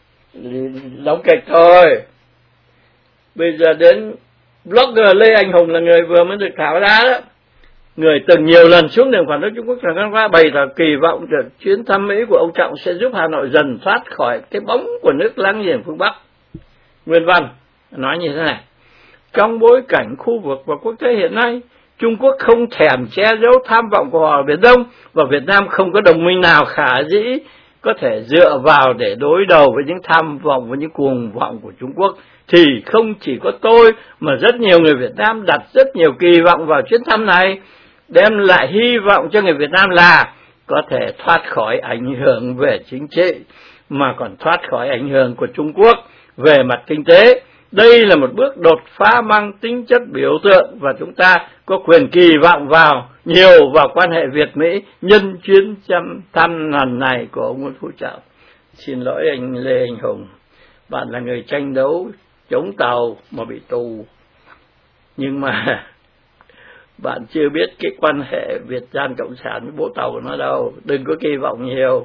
Speaker 1: đóng kịch thôi. Bây giờ đến blogger Lê Anh Hùng là người vừa mới được thảo ra đó, người từng nhiều lần xuống đường phản đối Trung Quốc thời gian qua, bày tỏ kỳ vọng được chuyến thăm Mỹ của ông Trọng sẽ giúp Hà Nội dần thoát khỏi cái bóng của nước láng giềng phương Bắc. Nguyên văn nói như thế này: trong bối cảnh khu vực và quốc tế hiện nay, Trung Quốc không thèm che giấu tham vọng của họ ở Biển Đông, và Việt Nam không có đồng minh nào khả dĩ có thể dựa vào để đối đầu với những tham vọng và những cuồng vọng của Trung Quốc, thì không chỉ có tôi mà rất nhiều người Việt Nam đặt rất nhiều kỳ vọng vào chuyến thăm này, đem lại hy vọng cho người Việt Nam là có thể thoát khỏi ảnh hưởng về chính trị, mà còn thoát khỏi ảnh hưởng của Trung Quốc về mặt kinh tế. Đây là một bước đột phá mang tính chất biểu tượng, và chúng ta có quyền kỳ vọng nhiều vào quan hệ Việt-Mỹ nhân chuyến thăm lần này của ông Nguyễn Phú Trọng. Xin lỗi anh Lê Anh Hùng, bạn là người tranh đấu chống Tàu mà bị tù, nhưng mà bạn chưa biết cái quan hệ Việt Gian Cộng sản với bố Tàu của nó đâu, đừng có kỳ vọng nhiều.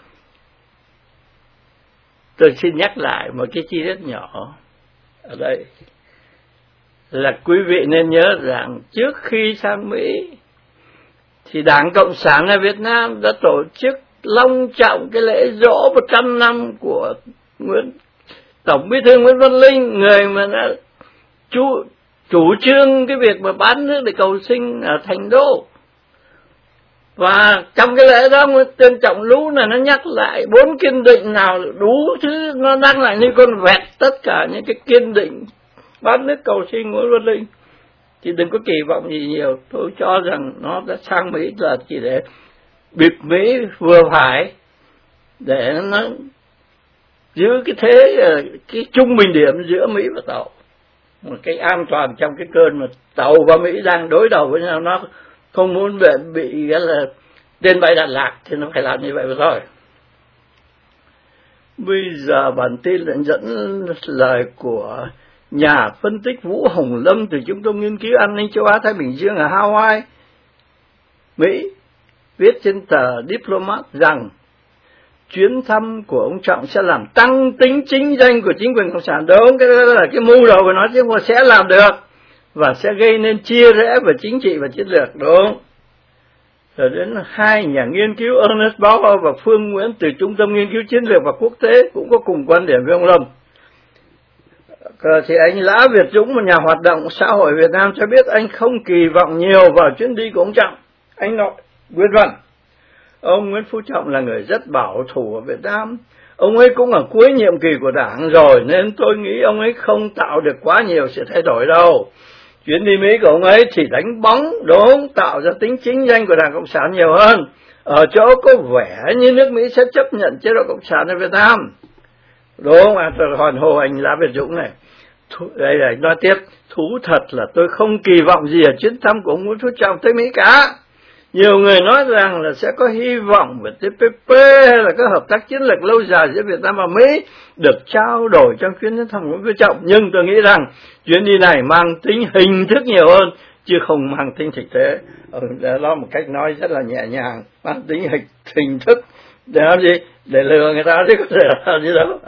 Speaker 1: Tôi xin nhắc lại một cái chi tiết nhỏ ở đây, là quý vị nên nhớ rằng trước khi sang Mỹ thì Đảng Cộng sản ở Việt Nam đã tổ chức long trọng cái lễ giỗ 100 năm của Tổng Bí thư Nguyễn Văn Linh, người mà đã chủ trương cái việc mà bán nước để cầu sinh ở Thành Đô. Và trong cái lễ đó, Tên Trọng Lũ này nó nhắc lại 4 kiên định nào đủ thứ, nó nhắc lại như con vẹt tất cả những cái kiên định bán nước cầu sinh Nguyễn Văn Linh. Thì đừng có kỳ vọng gì nhiều. Tôi cho rằng nó đã sang Mỹ là chỉ để bịp Mỹ vừa phải, để nó giữ cái thế, cái trung bình điểm giữa Mỹ và Tàu, một cái an toàn trong cái cơn mà Tàu và Mỹ đang đối đầu với nhau. Nó không muốn bị cái là tên bay đạn lạc thì nó phải làm như vậy thôi. Bây giờ bản tin lại dẫn lời của nhà phân tích Vũ Hồng Lâm từ Trung tâm Nghiên cứu An ninh châu Á Thái Bình Dương ở Hawaii, Mỹ, viết trên tờ Diplomat rằng chuyến thăm của ông Trọng sẽ làm tăng tính chính danh của chính quyền Cộng sản. Đúng, cái đó là cái mưu đầu của nó, chứ mà sẽ làm được, và sẽ gây nên chia rẽ về chính trị và chiến lược. Đúng. Rồi đến hai nhà nghiên cứu Ernest Bauer và Phương Nguyễn từ Trung tâm Nghiên cứu Chiến lược và Quốc tế cũng có cùng quan điểm với ông Lâm. Thì anh Lã Việt Dũng, một nhà hoạt động xã hội Việt Nam, cho biết anh không kỳ vọng nhiều vào chuyến đi của ông Trọng. Anh nói nguyên văn: ông Nguyễn Phú Trọng là người rất bảo thủ ở Việt Nam. Ông ấy cũng ở cuối nhiệm kỳ của Đảng rồi, nên tôi nghĩ ông ấy không tạo được quá nhiều sự thay đổi đâu. Chuyến đi Mỹ của ông ấy chỉ đánh bóng, đúng, tạo ra tính chính danh của Đảng Cộng sản nhiều hơn. Ở chỗ có vẻ như nước Mỹ sẽ chấp nhận chế độ Cộng sản ở Việt Nam. Đúng không? Tôi hoàn hồ anh Lã Việt Dũng này. Đây là nói tiếp: thú thật là tôi không kỳ vọng gì ở chuyến thăm của ông Nguyễn Phú Trọng tới Mỹ cả. Nhiều người nói rằng là sẽ có hy vọng về TPP hay là có hợp tác chiến lược lâu dài giữa Việt Nam và Mỹ được trao đổi trong chuyến thăm của Nguyễn Phú Trọng. Nhưng tôi nghĩ rằng chuyến đi này mang tính hình thức nhiều hơn, chứ không mang tính thực tế. Đó một cách nói rất là nhẹ nhàng, mang tính hình thức. Để làm gì? Để lừa người ta chứ có thể làm gì đâu.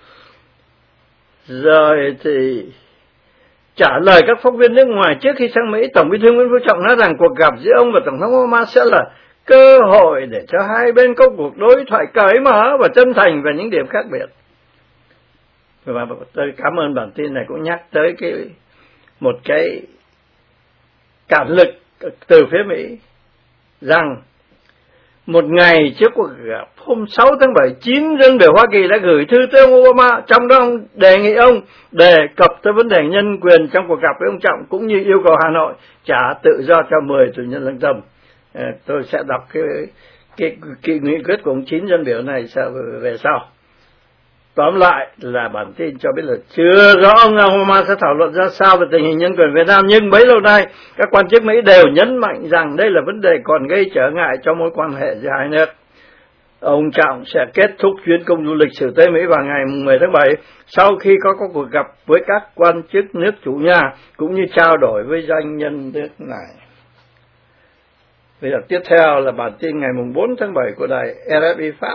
Speaker 1: Rồi thì trả lời các phóng viên nước ngoài trước khi sang Mỹ, Tổng Bí thư Nguyễn Phú Trọng nói rằng cuộc gặp giữa ông và Tổng thống Obama sẽ là cơ hội để cho hai bên có cuộc đối thoại cởi mở và chân thành về những điểm khác biệt. Và tôi cảm ơn bản tin này cũng nhắc tới một cái cản lực từ phía Mỹ rằng một ngày trước cuộc gặp hôm 6 tháng 7, 9 dân biểu Hoa Kỳ đã gửi thư tới ông Obama, trong đó ông đề nghị ông đề cập tới vấn đề nhân quyền trong cuộc gặp với ông Trọng, cũng như yêu cầu Hà Nội trả tự do cho 10 tù nhân lương tâm. Tôi sẽ đọc cái nghị quyết của ông 9 dân biểu này về sau. Tóm lại là bản tin cho biết là chưa rõ ông Obama sẽ thảo luận ra sao về tình hình nhân quyền Việt Nam, nhưng bấy lâu nay các quan chức Mỹ đều nhấn mạnh rằng đây là vấn đề còn gây trở ngại cho mối quan hệ giữa hai nước. Ông Trọng sẽ kết thúc chuyến công du lịch sử tới Mỹ vào ngày 10 tháng 7 sau khi có cuộc gặp với các quan chức nước chủ nhà cũng như trao đổi với doanh nhân nước này. Bây giờ tiếp theo là bản tin ngày 4 tháng 7 của đài RFI Pháp.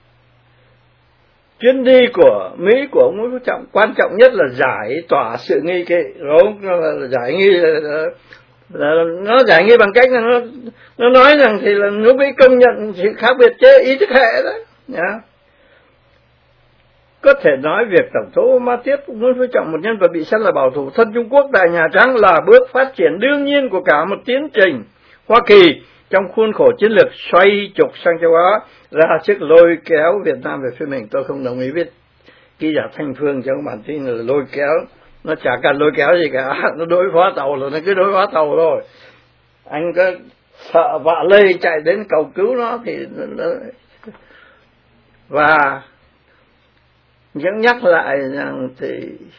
Speaker 1: Chuyến đi của Mỹ của ông Nguyễn Phú Trọng quan trọng nhất là giải tỏa sự nghi kỵ, đúng, là giải nghi, là nó giải nghi bằng cách là nó nói rằng thì là nước Mỹ công nhận sự khác biệt chế ý thức hệ đó, nhá. Có thể nói việc Tổng thống Obama tiếp Nguyễn Phú Trọng, một nhân vật bị xem là bảo thủ thân Trung Quốc, tại Nhà Trắng là bước phát triển đương nhiên của cả một tiến trình Hoa Kỳ trong khuôn khổ chiến lược xoay trục sang châu Á, ra sức lôi kéo Việt Nam về phía mình. Tôi không đồng ý với ký giả Thanh Phương trong bản tin là lôi kéo, nó chả cần lôi kéo gì cả, nó đối phó tàu là nó cứ đối phó tàu thôi. Anh có sợ vạ lây chạy đến cầu cứu nó thì nó... Và những nhắc lại rằng thì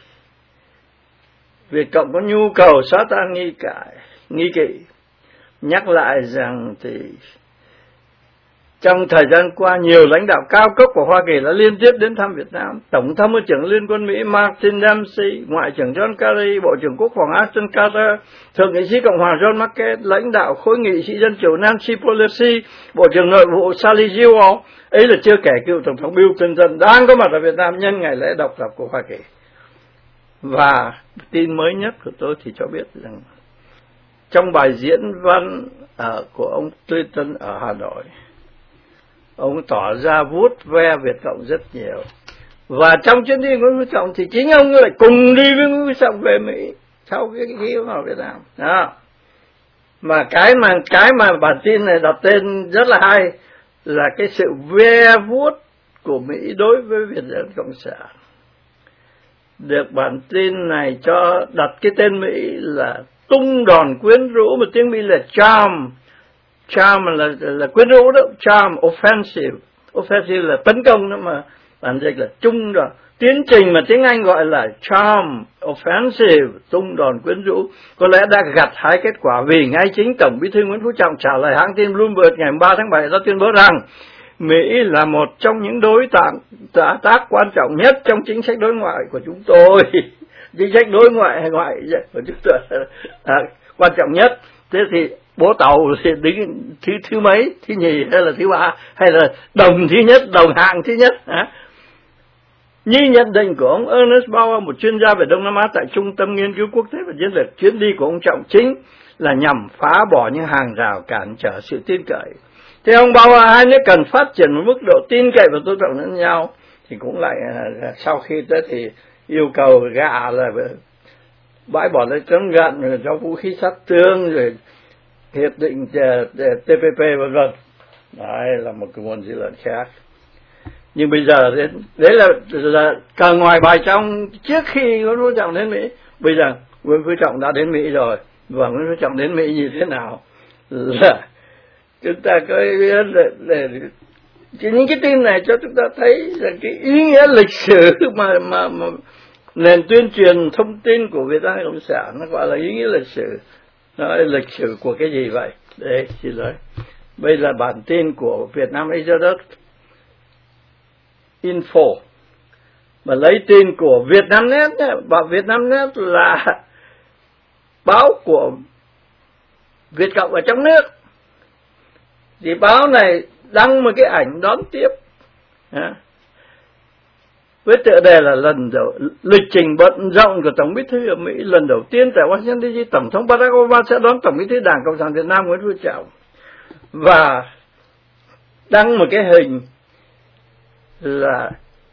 Speaker 1: Việt Cộng có nhu cầu xóa tan nghi kỵ, nhắc lại rằng thì trong thời gian qua nhiều lãnh đạo cao cấp của Hoa Kỳ đã liên tiếp đến thăm Việt Nam. Tổng tham mưu trưởng Liên quân Mỹ Martin Dempsey, Ngoại trưởng John Kerry, Bộ trưởng Quốc phòng Ashton Carter, Thượng nghị sĩ Cộng hòa John McCain, lãnh đạo khối nghị sĩ Dân chủ Nancy Pelosi, Bộ trưởng Nội vụ Sally Jewell, ấy là chưa kể cựu Tổng thống Bill Clinton đang có mặt ở Việt Nam nhân ngày lễ độc lập của Hoa Kỳ. Và tin mới nhất của tôi thì cho biết rằng trong bài diễn văn của ông Clinton ở Hà Nội, ông tỏ ra vuốt ve Việt Cộng rất nhiều. Và trong chuyến đi của Nguyễn Phú Trọng thì chính ông lại cùng đi với Nguyễn Phú Trọng về Mỹ sau cái khi vào Việt Nam. Đó. Mà cái mà bản tin này đặt tên rất là hay là cái sự ve vuốt của Mỹ đối với Việt Nam Cộng sản. Được bản tin này cho đặt cái tên Mỹ là tung đòn quyến rũ, mà tiếng Mỹ là charm. Charm là quyến rũ đó, charm, offensive là tấn công đó, mà bản dịch là tung đòn. Tiến trình mà tiếng Anh gọi là charm, offensive, tung đòn quyến rũ, có lẽ đã gặt hái kết quả, vì ngay chính Tổng Bí thư Nguyễn Phú Trọng trả lời hãng tin Bloomberg ngày 3 tháng 7 đã tuyên bố rằng Mỹ là một trong những đối tác quan trọng nhất trong chính sách đối ngoại của chúng tôi. Chính sách đối ngoại của chúng tôi quan trọng nhất. Thế thì bố Tàu thì đứng thứ mấy, thứ nhì hay là thứ ba, hay là đồng thứ nhất, đồng hạng thứ nhất. Như nhận định của ông Ernest Bauer, một chuyên gia về Đông Nam Á tại Trung tâm Nghiên cứu Quốc tế và Chiến lược, chuyến đi của ông Trọng chính là nhằm phá bỏ những hàng rào cản trở sự tin cậy. Theo ông Bauer, hai nước cần phát triển một mức độ tin cậy và tôn trọng lẫn nhau. Thì cũng lại sau khi tới thì yêu cầu gạ là bãi bỏ lệnh cấm vận, rồi cho vũ khí sát thương, rồi hiệp định TPP vân vân. Đấy là một cái nguồn dư luận khác. Nhưng bây giờ đấy là càng ngoài bài trong. Trước khi Nguyễn Phú Trọng đến Mỹ, bây giờ Nguyễn Phú Trọng đã đến Mỹ rồi, và Nguyễn Phú Trọng đến Mỹ như thế nào là chúng ta có biết là những cái tin này cho chúng ta thấy là cái ý nghĩa lịch sử mà nền tuyên truyền thông tin của Việt Nam Cộng sản nó gọi là ý nghĩa lịch sử. Nó là lịch sử của cái gì vậy? Đây, xin lỗi. Bây giờ bản tin của Việt Nam Exodus Info mà lấy tin của Vietnamnet nhé. Và Vietnamnet là báo của Việt Cộng ở trong nước. Thì báo này đăng một cái ảnh đón tiếp với tựa đề là lần đầu lịch trình bận rộn của Tổng Bí thư ở Mỹ. Lần đầu tiên tại Washington DC, Tổng thống Barack Obama sẽ đón Tổng Bí thư Đảng Cộng sản Việt Nam Nguyễn Phú Trọng, và đăng một cái hình là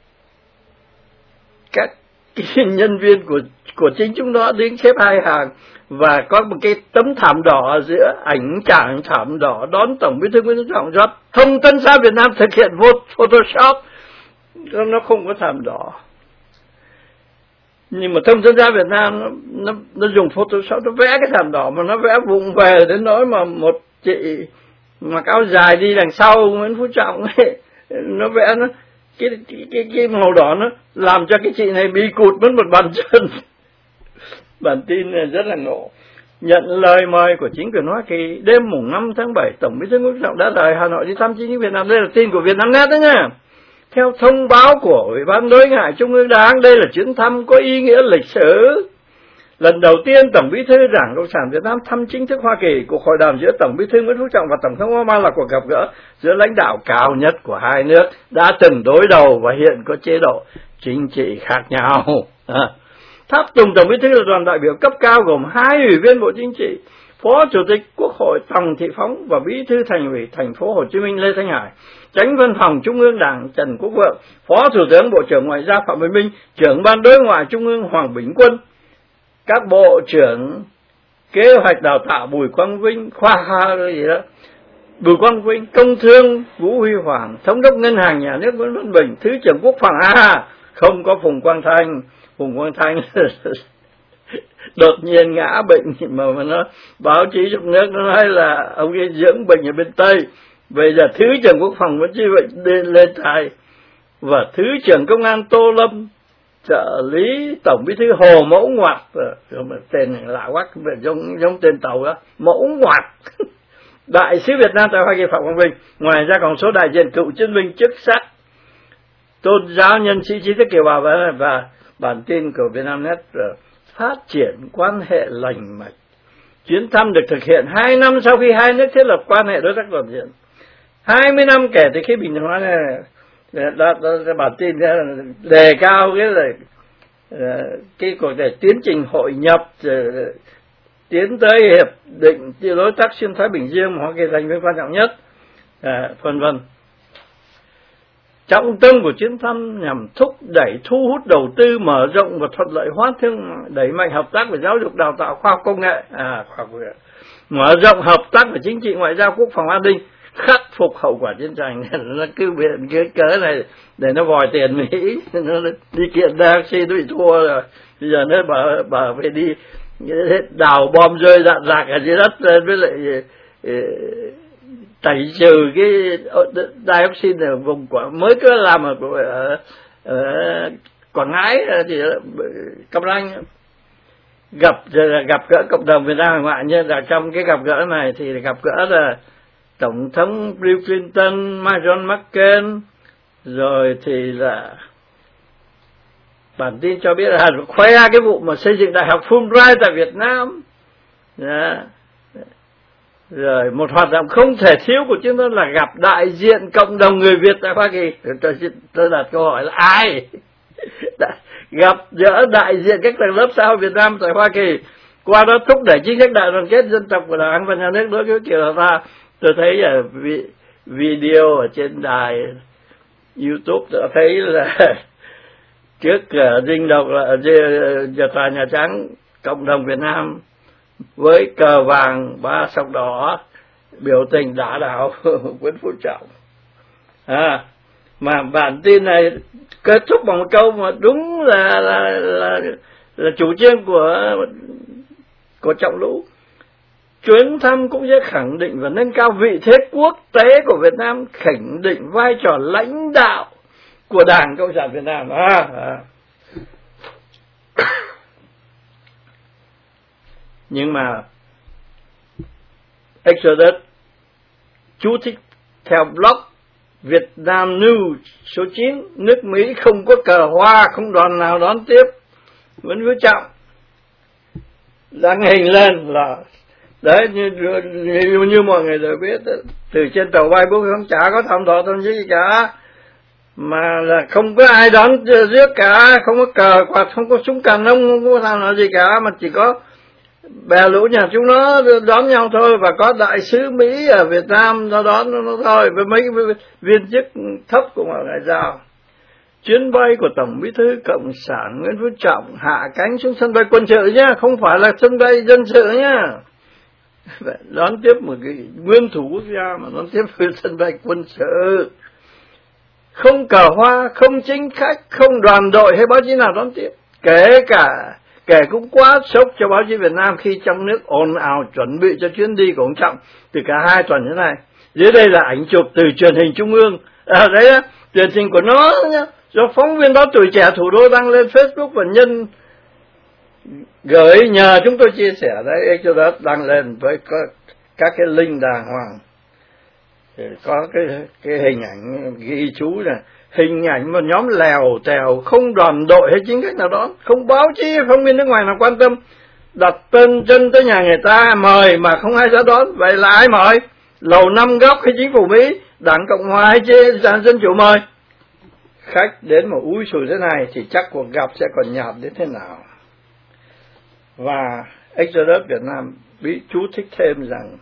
Speaker 1: các cái nhân viên của chính chúng nó đứng xếp hai hàng, và có một cái tấm thảm đỏ ở giữa, ảnh chàng thảm đỏ đón Tổng Bí thư Nguyễn Phú Trọng, do Thông tấn xã Việt Nam thực hiện Photoshop. Nó không có thảm đỏ, nhưng mà Thông tấn xã Việt Nam nó dùng Photoshop, nó vẽ cái thảm đỏ mà nó vẽ vụng về đến nỗi mà một chị mặc áo dài đi đằng sau Nguyễn Phú Trọng ấy, nó vẽ nó cái màu đỏ, nó làm cho cái chị này bị cụt mất một bàn chân. Bản tin này rất là ngộ. Nhận lời mời của chính quyền Hoa Kỳ, đêm mùng 5 tháng 7, Tổng Bí thư Nguyễn Phú Trọng đã rời Hà Nội đi thăm chính Việt Nam. Đây là tin của Vietnamnet đó nha. Theo thông báo của Ủy ban Đối ngoại Trung ương Đảng, đây là chuyến thăm có ý nghĩa lịch sử. Lần đầu tiên Tổng Bí thư Đảng Cộng sản Việt Nam thăm chính thức Hoa Kỳ. Cuộc hội đàm giữa Tổng Bí thư Nguyễn Phú Trọng và Tổng thống Obama là cuộc gặp gỡ giữa lãnh đạo cao nhất của hai nước đã từng đối đầu và hiện có chế độ chính trị khác nhau. Tháp tùng Tổng Bí thư là đoàn đại biểu cấp cao gồm 2 ủy viên Bộ Chính trị, Phó Chủ tịch Quốc hội Tòng Thị Phóng và Bí thư Thành ủy Thành phố Hồ Chí Minh Lê Thanh Hải, Chánh Văn phòng Trung ương Đảng Trần Quốc Vượng, Phó Thủ tướng Bộ trưởng Ngoại giao Phạm Bình Minh, Trưởng Ban Đối ngoại Trung ương Hoàng Bỉnh Quân, các Bộ trưởng Kế hoạch Đào tạo Bùi Quang Vinh, Bùi Quang Vinh, Công thương Vũ Huy Hoàng, Thống đốc Ngân hàng Nhà nước Nguyễn Văn Bình, Thứ trưởng Quốc phòng không có Phùng Quang Thanh. Phùng Quang Thanh đột nhiên ngã bệnh, mà nó báo chí trong nước nó nói là ông ấy dưỡng bệnh ở bên Tây. Bây giờ Thứ trưởng Quốc phòng vẫn chưa bệnh lên thai, và Thứ trưởng Công an Tô Lâm, trợ lý Tổng Bí thư Hồ Mẫu Ngoạt, tên lạ quá, giống tên tàu đó, Mẫu Ngoạt. Đại sứ Việt Nam tại Hoa Kỳ Phạm Quang Vinh. Ngoài ra còn số đại diện cựu chiến binh, chức sắc, tôn giáo, nhân sĩ, trí thức kiều bào. Và bản tin của Vietnamnet phát triển quan hệ lành mạnh. Chuyến thăm được thực hiện 2 năm sau khi hai nước thiết lập quan hệ đối tác toàn diện. 20 năm kể từ khi bình thường hóa này, bản tin đề cao cái cuộc tiến trình hội nhập, tiến tới hiệp định đối tác xuyên Thái Bình Dương mà Hoa Kỳ thành viên quan trọng nhất, vân vân. Trọng tâm của chuyến thăm nhằm thúc đẩy thu hút đầu tư, mở rộng và thuận lợi hóa thương, đẩy mạnh hợp tác về giáo dục đào tạo, khoa học công nghệ, mở rộng hợp tác về chính trị, ngoại giao, quốc phòng, an ninh, khắc phục hậu quả chiến tranh. Nó cứ biện cái cớ này để nó vòi tiền Mỹ, nó đi kiện DRC nó bị thua rồi, bây giờ nó bảo phải đi đào bom rơi đạn rạc ở dưới đất, với lại tẩy trừ cái dioxin ở vùng mới cứ làm ở Quảng Ngãi, thì Cam Ranh gặp gỡ cộng đồng Việt Nam ngoại. Như là trong cái gặp gỡ này thì gặp gỡ là Tổng thống Bill Clinton, John McCain, rồi thì là bản tin cho biết là khoe cái vụ mà xây dựng Đại học Fulbright tại Việt Nam. Rồi một hoạt động không thể thiếu của chúng tôi là gặp đại diện cộng đồng người Việt tại Hoa Kỳ. Tôi đặt câu hỏi là ai? Gặp gỡ đại diện các tầng lớp xã hội Việt Nam tại Hoa Kỳ, qua đó thúc đẩy chính sách đại đoàn kết dân tộc của Đảng và Nhà nước đối với kiểu ta. Tôi thấy ở video ở trên đài YouTube, tôi thấy là trước dinh độc là tòa Nhà Trắng, cộng đồng Việt Nam với cờ vàng 3 sọc đỏ biểu tình đả đảo Nguyễn Phú Trọng. Mà bản tin này kết thúc bằng một câu mà đúng là chủ trương của Trọng Lũ. Chuyến thăm cũng sẽ khẳng định và nâng cao vị thế quốc tế của Việt Nam, khẳng định vai trò lãnh đạo của Đảng Cộng sản Việt Nam. Nhưng mà Exodus chú thích theo blog Việt Nam News số 9, nước Mỹ không có cờ hoa, không đoàn nào đón tiếp Nguyễn Phú Trọng. Đăng hình lên là đấy, như mọi người đều biết, từ trên tàu bay bố không chả có thăm dò gì cả, mà là không có ai đón rước cả, không có cờ quạt, không có súng càn ông, không có thăm dò gì cả, mà chỉ có bè lũ nhà chúng nó đón nhau thôi, và có đại sứ Mỹ ở Việt Nam nó đón nó thôi, với mấy viên chức thấp của ngoại giao. Chuyến bay của Tổng Bí thư Cộng sản Nguyễn Phú Trọng hạ cánh xuống sân bay quân sự nhá, không phải là sân bay dân sự nhá. Đón tiếp một cái nguyên thủ quốc gia mà đón tiếp với sân bay quân sự. Không cờ hoa, không chính khách, không đoàn đội hay báo chí nào đón tiếp. Kể cũng quá sốc cho báo chí Việt Nam khi trong nước ồn ào chuẩn bị cho chuyến đi của ông Trọng từ cả 2 tuần thế này. Dưới đây là ảnh chụp từ truyền hình Trung ương. Đấy, truyền hình của nó nhá, do phóng viên báo Tuổi Trẻ Thủ đô đăng lên Facebook và nhân gửi nhờ chúng tôi chia sẻ đấy, cho đó đăng lên với các cái link đàng hoàng. Thì có cái hình ảnh ghi chú này, hình ảnh một nhóm lèo tèo, không đoàn đội hay chính khách nào đó, không báo chí, phóng viên nước ngoài nào quan tâm, đặt chân tới nhà người ta mời mà không ai ra đón. Vậy là ai mời? Lầu Năm Góc hay chính phủ Mỹ, Đảng Cộng hòa hay Dân Chủ mời? Khách đến mà úi sùi thế này thì chắc cuộc gặp sẽ còn nhạt đến thế nào. Và Exodus Việt Nam bị chú thích thêm rằng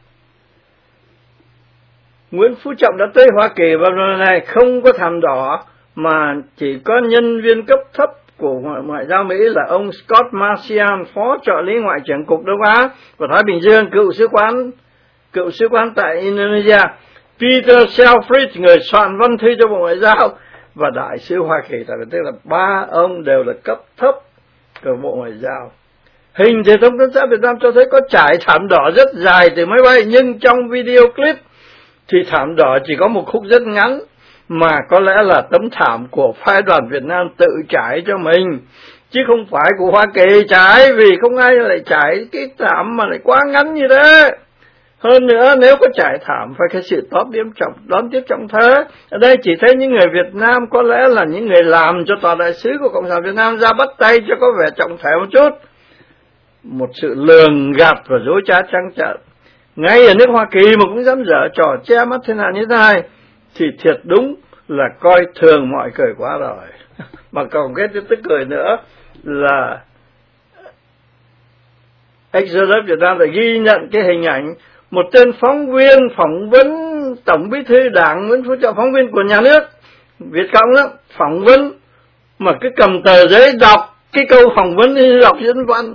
Speaker 1: Nguyễn Phú Trọng đã tới Hoa Kỳ vào lần này không có thảm đỏ, mà chỉ có nhân viên cấp thấp của Ngoại giao Mỹ là ông Scott Marcian, phó trợ lý Ngoại trưởng Cục Đông Á và Thái Bình Dương, cựu sứ quán tại Indonesia, Peter Selfridge, người soạn văn thư cho Bộ Ngoại giao, và đại sứ Hoa Kỳ tại Việt Nam. Là 3 ông đều là cấp thấp của Bộ Ngoại giao. Hình thể thống xã Việt Nam cho thấy có trải thảm đỏ rất dài từ máy bay, nhưng trong video clip thì thảm đỏ chỉ có một khúc rất ngắn, mà có lẽ là tấm thảm của phái đoàn Việt Nam tự trải cho mình, chứ không phải của Hoa Kỳ trải, vì không ai lại trải cái thảm mà lại quá ngắn như thế. Hơn nữa, nếu có trải thảm phải cái sự đón tiếp trọng thế. Ở đây chỉ thấy những người Việt Nam có lẽ là những người làm cho tòa đại sứ của Cộng sản Việt Nam ra bắt tay cho có vẻ trọng thể một chút. Một sự lường gạt và dối trá trắng trợn. Ngay ở nước Hoa Kỳ mà cũng dám dở trò che mắt thế nào như thế này, thì thiệt đúng là coi thường mọi cười quá rồi. Mà còn cái tức cười nữa là Exodus Việt Nam đã ghi nhận cái hình ảnh một tên phóng viên phỏng vấn Tổng Bí thư Đảng Nguyễn Phú Trọng, phóng viên của nhà nước Việt Cộng đó, phỏng vấn mà cứ cầm tờ giấy đọc cái câu phỏng vấn đi, đọc dẫn văn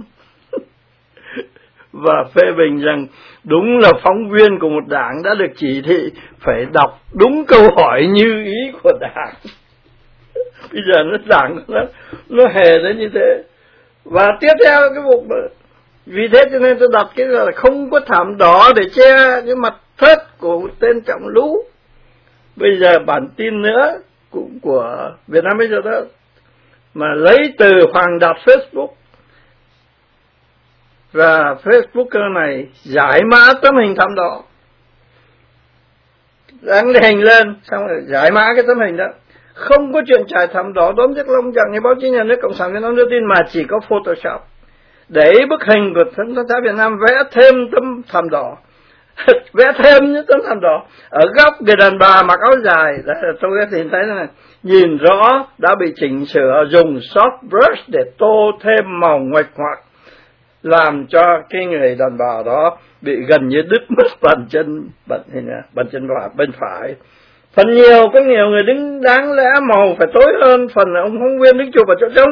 Speaker 1: và phê bình rằng đúng là phóng viên của một đảng đã được chỉ thị phải đọc đúng câu hỏi như ý của đảng. Bây giờ đảng nó hề đến như thế. Và tiếp theo cái vụ vì thế cho nên tôi đọc cái là không có thảm đỏ để che cái mặt thất của một tên Trọng Lũ. Bây giờ bản tin nữa cũng của Việt Nam bây giờ đó, mà lấy từ Hoàng Đạt Facebook, và Facebooker này giải mã tấm hình thảm đỏ, đăng hình lên xong rồi giải mã cái tấm hình đó. Không có chuyện trải thảm đỏ đón tiếp long trọng như báo chí nhà nước Cộng sản Việt Nam đưa tin, mà chỉ có Photoshop để bức hình của Thống xã Việt Nam vẽ thêm tấm thảm đỏ vẽ thêm những tấm thảm đỏ ở góc người đàn bà mặc áo dài. Tôi có nhìn thấy này, nhìn rõ đã bị chỉnh sửa, dùng soft brush để tô thêm màu nguệch ngoạc, làm cho cái người đàn bà đó bị gần như đứt mất bàn chân bên phải. Phần nhiều có nhiều người đứng đáng lẽ màu phải tối hơn, phần là ông phóng viên đứng chụp ở chỗ trống.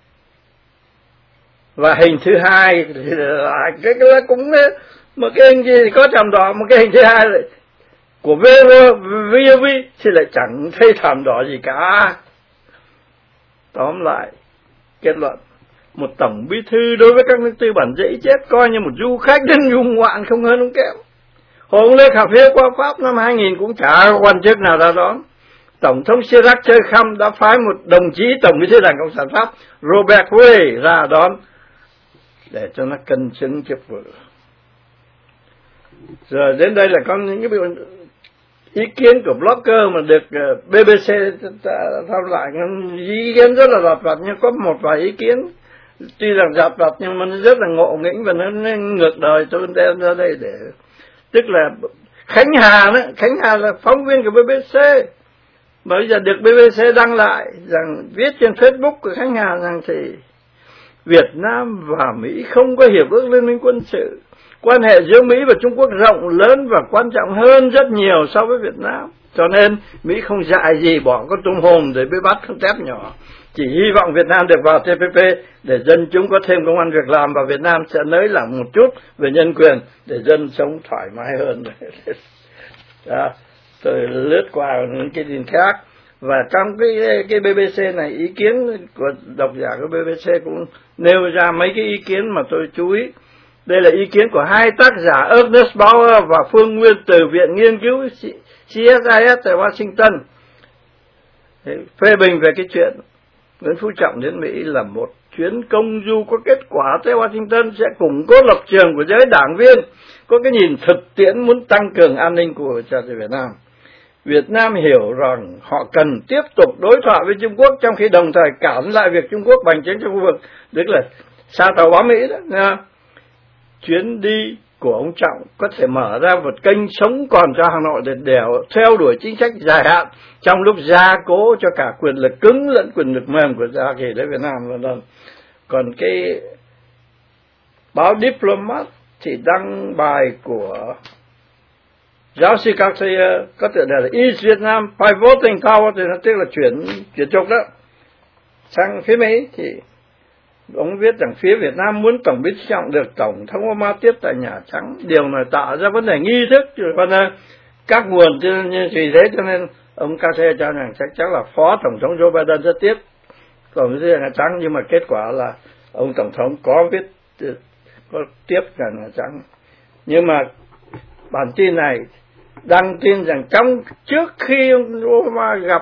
Speaker 1: Và hình thứ hai là cái cũng một cái hình gì có thảm đỏ, một cái hình thứ hai là của VOV thì lại chẳng thấy thảm đỏ gì cả. Tóm lại kết luận, một tổng bí thư đối với các nước tư bản dễ chết, coi như một du khách đến du ngoạn không hơn không kém. Hồi ông Lê Khả Phiêu qua Pháp năm 2000 cũng chả có quan chức nào ra đón. Tổng thống Chirac chơi khăm đã phái một đồng chí tổng bí thư Đảng Cộng sản Pháp Robert Way ra đón để cho nó cân xứng chức vụ. Rồi đến đây là có những cái ý kiến của blogger mà được BBC tham lại, ý kiến rất là lặt vặt, nhưng có một vài ý kiến tuy là lặt vặt nhưng mà nó rất là ngộ nghĩnh và nó ngược đời. Tôi đem ra đây để, tức là Khánh Hà là phóng viên của BBC, mà bây giờ được BBC đăng lại rằng, viết trên Facebook của Khánh Hà rằng thì Việt Nam và Mỹ không có hiệp ước liên minh quân sự. Quan hệ giữa Mỹ và Trung Quốc rộng lớn và quan trọng hơn rất nhiều so với Việt Nam. Cho nên Mỹ không dại gì bỏ con tôm hùm để bị bắt con tép nhỏ. Chỉ hy vọng Việt Nam được vào TPP để dân chúng có thêm công ăn việc làm, và Việt Nam sẽ nới lỏng một chút về nhân quyền để dân sống thoải mái hơn. Đó, tôi lướt qua những cái tin khác. Và trong cái BBC này, ý kiến của độc giả của BBC cũng nêu ra mấy cái ý kiến mà tôi chú ý. Đây là ý kiến của hai tác giả Ernest Bauer và Phương Nguyên từ Viện Nghiên cứu CSIS tại Washington, phê bình về cái chuyện Nguyễn Phú Trọng đến Mỹ là một chuyến công du có kết quả tới Washington sẽ củng cố lập trường của giới đảng viên, có cái nhìn thực tiễn muốn tăng cường an ninh của Việt Nam. Việt Nam hiểu rằng họ cần tiếp tục đối thoại với Trung Quốc, trong khi đồng thời cản lại việc Trung Quốc bành trướng trong khu vực, tức là sa tàu bám Mỹ đó. Chuyến đi của ông Trọng có thể mở ra một kênh sống còn cho Hà Nội để theo đuổi chính sách dài hạn, trong lúc gia cố cho cả quyền lực cứng lẫn quyền lực mềm của Hoa Kỳ đến Việt Nam. Còn cái báo Diplomat thì đăng bài của giáo sư Cartier có tựa đề là East Vietnam Pivoting Power, thì nó tức là chuyển trục đó sang phía Mỹ. Thì ông viết rằng phía Việt Nam muốn Tổng bí thư Trọng được Tổng thống Obama tiếp tại Nhà Trắng. Điều này tạo ra vấn đề nghi thức, còn các nguồn như thế, cho nên ông Cartier cho rằng chắc chắn là Phó Tổng thống Joe Biden sẽ tiếp Tổng bí thư Nhà Trắng, nhưng mà kết quả là ông Tổng thống có tiếp cả Nhà Trắng. Nhưng mà bản tin này đăng tin rằng trước khi ông Obama gặp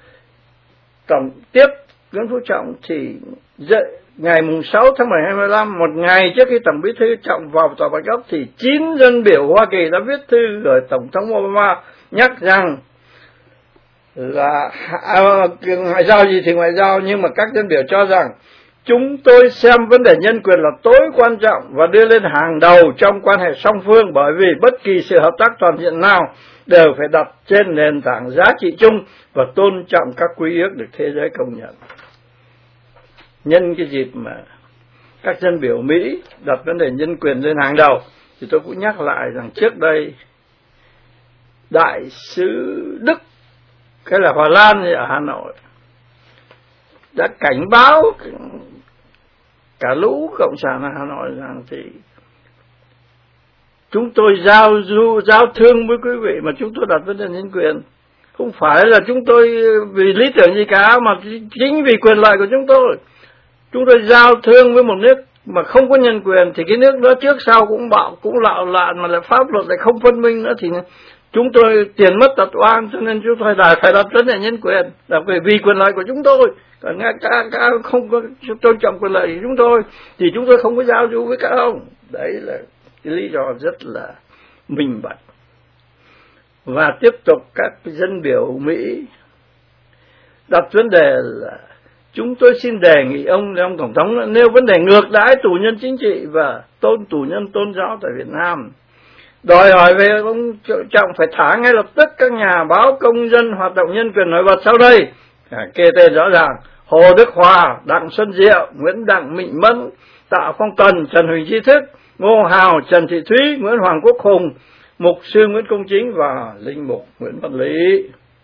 Speaker 1: tiếp Nguyễn Phú Trọng thì ngày 6 tháng 10 2015, một ngày trước khi Tổng bí thư Trọng vào Tòa Bạch Ốc, thì 9 dân biểu Hoa Kỳ đã viết thư gửi Tổng thống Obama nhắc rằng là ngoại giao gì thì ngoại giao, nhưng mà các dân biểu cho rằng chúng tôi xem vấn đề nhân quyền là tối quan trọng và đưa lên hàng đầu trong quan hệ song phương, bởi vì bất kỳ sự hợp tác toàn diện nào đều phải đặt trên nền tảng giá trị chung và tôn trọng các quy ước được thế giới công nhận. Nhân cái dịp mà các dân biểu Mỹ đặt vấn đề nhân quyền lên hàng đầu, thì tôi cũng nhắc lại rằng trước đây Đại sứ Đức, cái là Hòa Lan ở Hà Nội, đã cảnh báo cả lũ cộng sản ở Hà Nội rằng thì chúng tôi giao thương với quý vị mà chúng tôi đặt vấn đề nhân quyền, không phải là chúng tôi vì lý tưởng gì cả, mà chính vì quyền lợi của chúng tôi. Chúng tôi giao thương với một nước mà không có nhân quyền thì cái nước đó trước sau cũng bạo, cũng lạo lạn, mà lại pháp luật lại không phân minh nữa, thì chúng tôi tiền mất tật oan. Cho nên chúng tôi phải đặt vấn đề nhân quyền là vì quyền lợi của chúng tôi. Còn các không có tôn trọng quyền lợi của chúng tôi thì chúng tôi không có giao du với các ông. Đấy là cái lý do rất là minh bạch. Và tiếp tục các dân biểu Mỹ đặt vấn đề là chúng tôi xin đề nghị ông Tổng thống nêu vấn đề ngược đãi tù nhân chính trị và tù nhân tôn giáo tại Việt Nam. Đòi hỏi về ông Trọng phải thả ngay lập tức các nhà báo, công dân hoạt động nhân quyền nổi bật sau đây. Kê tên rõ ràng: Hồ Đức Hòa, Đặng Xuân Diệu, Nguyễn Đặng Mịnh Mẫn, Tạ Phong Tần, Trần Huỳnh Tri Thức, Ngô Hào, Trần Thị Thúy, Nguyễn Hoàng Quốc Hùng, Mục sư Nguyễn Công Chính và Linh mục Nguyễn Văn Lý.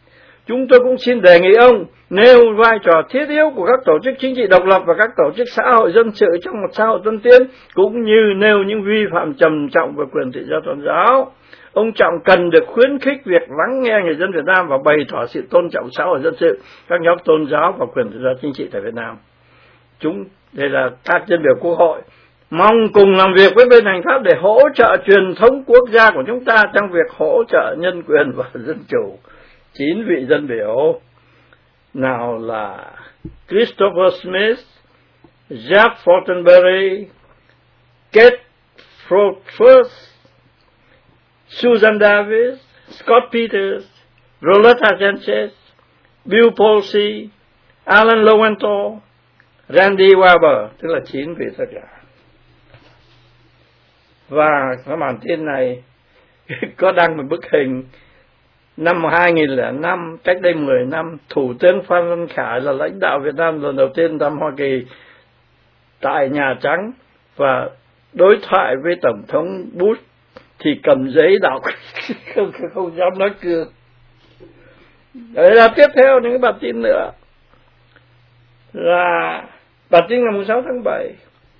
Speaker 1: Chúng tôi cũng xin đề nghị ông nêu vai trò thiết yếu của các tổ chức chính trị độc lập và các tổ chức xã hội dân sự trong một xã hội tân tiến, cũng như nêu những vi phạm trầm trọng về quyền tự do tôn giáo. Ông Trọng cần được khuyến khích việc lắng nghe người dân Việt Nam và bày tỏ sự tôn trọng xã hội dân sự, các nhóm tôn giáo và quyền tự do chính trị tại Việt Nam. Đây là các dân biểu Quốc hội mong cùng làm việc với bên hành pháp để hỗ trợ truyền thống quốc gia của chúng ta trong việc hỗ trợ nhân quyền và dân chủ. 9 vị dân biểu nào là Christopher Smith, Jeff Fortenberry, Kate Frostfuss, Susan Davis, Scott Peters, Roletta Sanchez, Bill Polsey, Alan Lowenthal, Randy Weber, tức là 9 vị tất cả. Và cái bản tin này có đăng một bức hình năm 2005, cách đây 10 năm, Thủ tướng Phan Văn Khải là lãnh đạo Việt Nam lần đầu tiên thăm Hoa Kỳ tại Nhà Trắng và đối thoại với Tổng thống Bush thì cầm giấy đọc, không dám nói cương. Đấy là tiếp theo những cái bản tin nữa. Là bản tin ngày 6 tháng 7.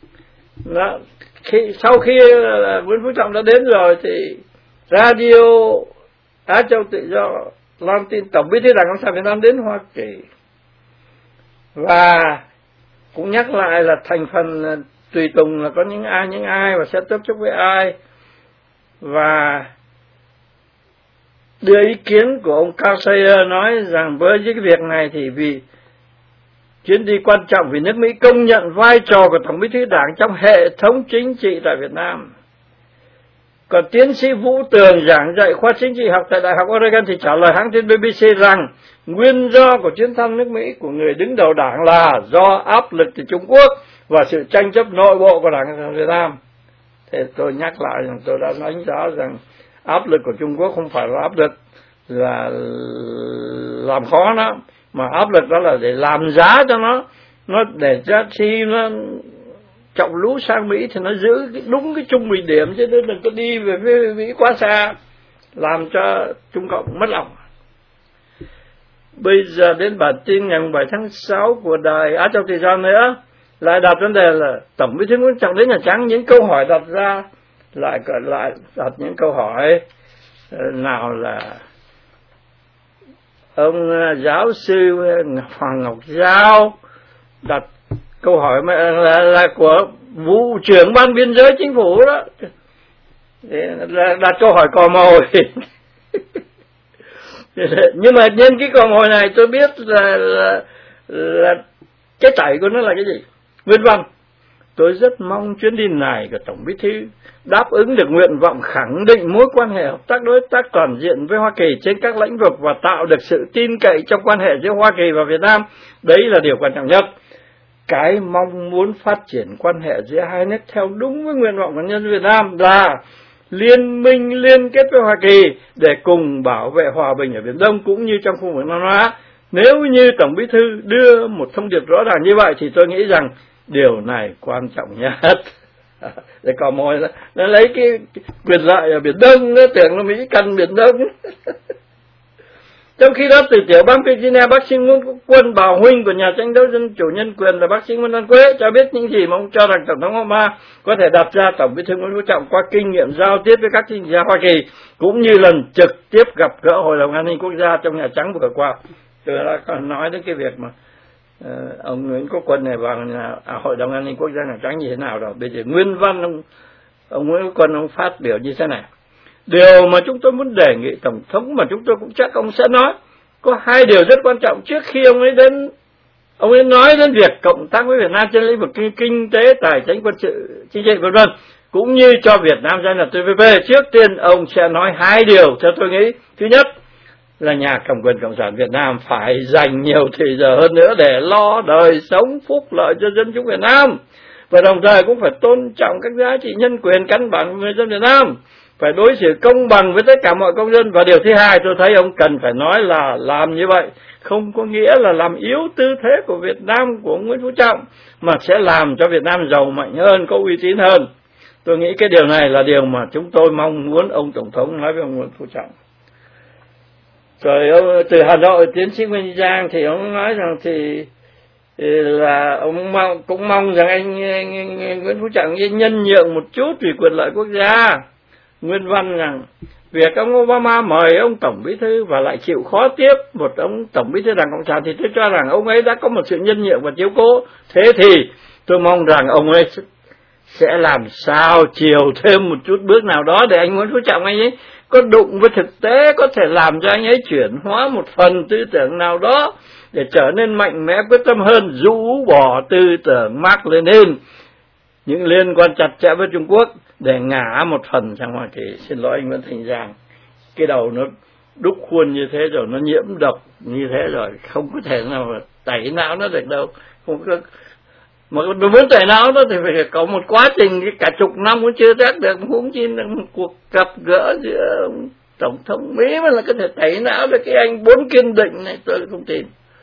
Speaker 1: Sau khi Nguyễn Phú Trọng đã đến rồi thì radio Á Châu Tự Do loan tin Tổng Bí thư Đảng Cộng sản Việt Nam đến Hoa Kỳ, và cũng nhắc lại là thành phần tùy tùng là có những ai và sẽ tiếp xúc với ai, và đưa ý kiến của ông Carl Sayer nói rằng với những cái việc này thì vì chuyến đi quan trọng vì nước Mỹ công nhận vai trò của Tổng Bí thư Đảng trong hệ thống chính trị tại Việt Nam. Còn tiến sĩ Vũ Tường giảng dạy khoa chính trị học tại Đại học Oregon thì trả lời hãng tin BBC rằng nguyên do của chuyến thăm nước Mỹ của người đứng đầu đảng là do áp lực từ Trung Quốc và sự tranh chấp nội bộ của Đảng Việt Nam. Thế tôi nhắc lại rằng tôi đã đánh giá rằng áp lực của Trung Quốc không phải là áp lực là làm khó nó, mà áp lực đó là để làm giá cho nó để cho khi nó trọng lũ sang Mỹ thì nó giữ đúng cái trung bình điểm, chứ đừng có đi về phía Mỹ quá xa, làm cho Trung Cộng mất lòng. Bây giờ đến bản tin ngày 7 tháng 6 của Đài Á Châu Tự Do nữa, lại đặt vấn đề là Tổng Bí thư Nguyễn Trọng đến Nhà Trắng, những câu hỏi đặt ra lại đặt những câu hỏi nào là ông giáo sư Hoàng Ngọc Giao đặt câu hỏi là của vụ trưởng ban biên giới chính phủ đó, đặt câu hỏi cò mồi. Nhưng mà nhân cái cò mồi này tôi biết là cái tẩy của nó là cái gì. Nguyên văn: tôi rất mong chuyến đi này của Tổng Bí thư đáp ứng được nguyện vọng khẳng định mối quan hệ hợp tác đối tác toàn diện với Hoa Kỳ trên các lĩnh vực và tạo được sự tin cậy trong quan hệ giữa Hoa Kỳ và Việt Nam. Đấy là điều quan trọng nhất. Cái mong muốn phát triển quan hệ giữa hai nước theo đúng với nguyện vọng của nhân dân Việt Nam là liên minh liên kết với Hoa Kỳ để cùng bảo vệ hòa bình ở Biển Đông cũng như trong khu vực Nam Á. Nếu như Tổng Bí thư đưa một thông điệp rõ ràng như vậy thì tôi nghĩ rằng điều này quan trọng nhất. Để cò mồi nó lấy cái quyền lợi ở Biển Đông, nó tưởng là Mỹ cần Biển Đông. Trong khi đó, từ tiểu bang Virginia, bác sĩ Nguyễn Quốc Quân, bảo huynh của nhà tranh đấu dân chủ nhân quyền là bác sĩ Nguyễn Văn Quế, cho biết những gì mà ông cho rằng Tổng thống Obama có thể đặt ra Tổng Bí thư Nguyễn Phú Trọng qua kinh nghiệm giao tiếp với các chính trị gia Hoa Kỳ, cũng như lần trực tiếp gặp gỡ Hội đồng An ninh Quốc gia trong Nhà Trắng vừa qua. Tôi đã còn nói đến cái việc mà ông Nguyễn Quốc Quân này vào Hội đồng An ninh Quốc gia Nhà Trắng như thế nào rồi. Bây giờ nguyên văn ông Nguyễn Quốc Quân ông phát biểu như thế này: điều mà chúng tôi muốn đề nghị Tổng thống, mà chúng tôi cũng chắc ông sẽ nói, có hai điều rất quan trọng trước khi ông ấy nói đến việc cộng tác với Việt Nam trên lĩnh vực kinh tế, tài chính, quân sự, chính trị v.v. cũng như cho Việt Nam gia nhập TPP. Trước tiên ông sẽ nói hai điều theo tôi nghĩ. Thứ nhất là nhà cầm quyền Cộng sản Việt Nam phải dành nhiều thời giờ hơn nữa để lo đời sống phúc lợi cho dân chúng Việt Nam, và đồng thời cũng phải tôn trọng các giá trị nhân quyền căn bản của người dân Việt Nam, phải đối xử công bằng với tất cả mọi công dân. Và điều thứ hai tôi thấy ông cần phải nói là làm như vậy không có nghĩa là làm yếu tư thế của Việt Nam, của Nguyễn Phú Trọng, mà sẽ làm cho Việt Nam giàu mạnh hơn, có uy tín hơn. Tôi nghĩ cái điều này là điều mà chúng tôi mong muốn ông Tổng thống nói với ông Nguyễn Phú Trọng. Rồi ông từ Hà Nội tiến sĩ Nguyễn Giang thì ông nói rằng thì là ông cũng mong rằng anh Nguyễn Phú Trọng nhân nhượng một chút vì quyền lợi quốc gia. Nguyên văn rằng việc ông Obama mời ông Tổng Bí thư và lại chịu khó tiếp một ông Tổng Bí thư Đảng Cộng sản thì tôi cho rằng ông ấy đã có một sự nhân nhượng và chiếu cố. Thế thì tôi mong rằng ông ấy sẽ làm sao chiều thêm một chút bước nào đó để anh Nguyễn Phú Trọng anh ấy có đụng với thực tế, có thể làm cho anh ấy chuyển hóa một phần tư tưởng nào đó để trở nên mạnh mẽ quyết tâm hơn, rũ bỏ tư tưởng Mác Lênin, những liên quan chặt chẽ với Trung Quốc để ngã một phần sang Hoa Kỳ. Xin lỗi anh Nguyễn Thành Giang, cái đầu nó đúc khuôn như thế rồi, nó nhiễm độc như thế rồi, không có thể nào mà tẩy não nó được đâu. Không có, mà muốn tẩy não nó thì phải có một quá trình cả chục năm cũng chưa chắc được, huống chi là một cuộc gặp gỡ giữa Tổng thống Mỹ mà là có thể tẩy não được cái anh bốn kiên định này, tôi không tin.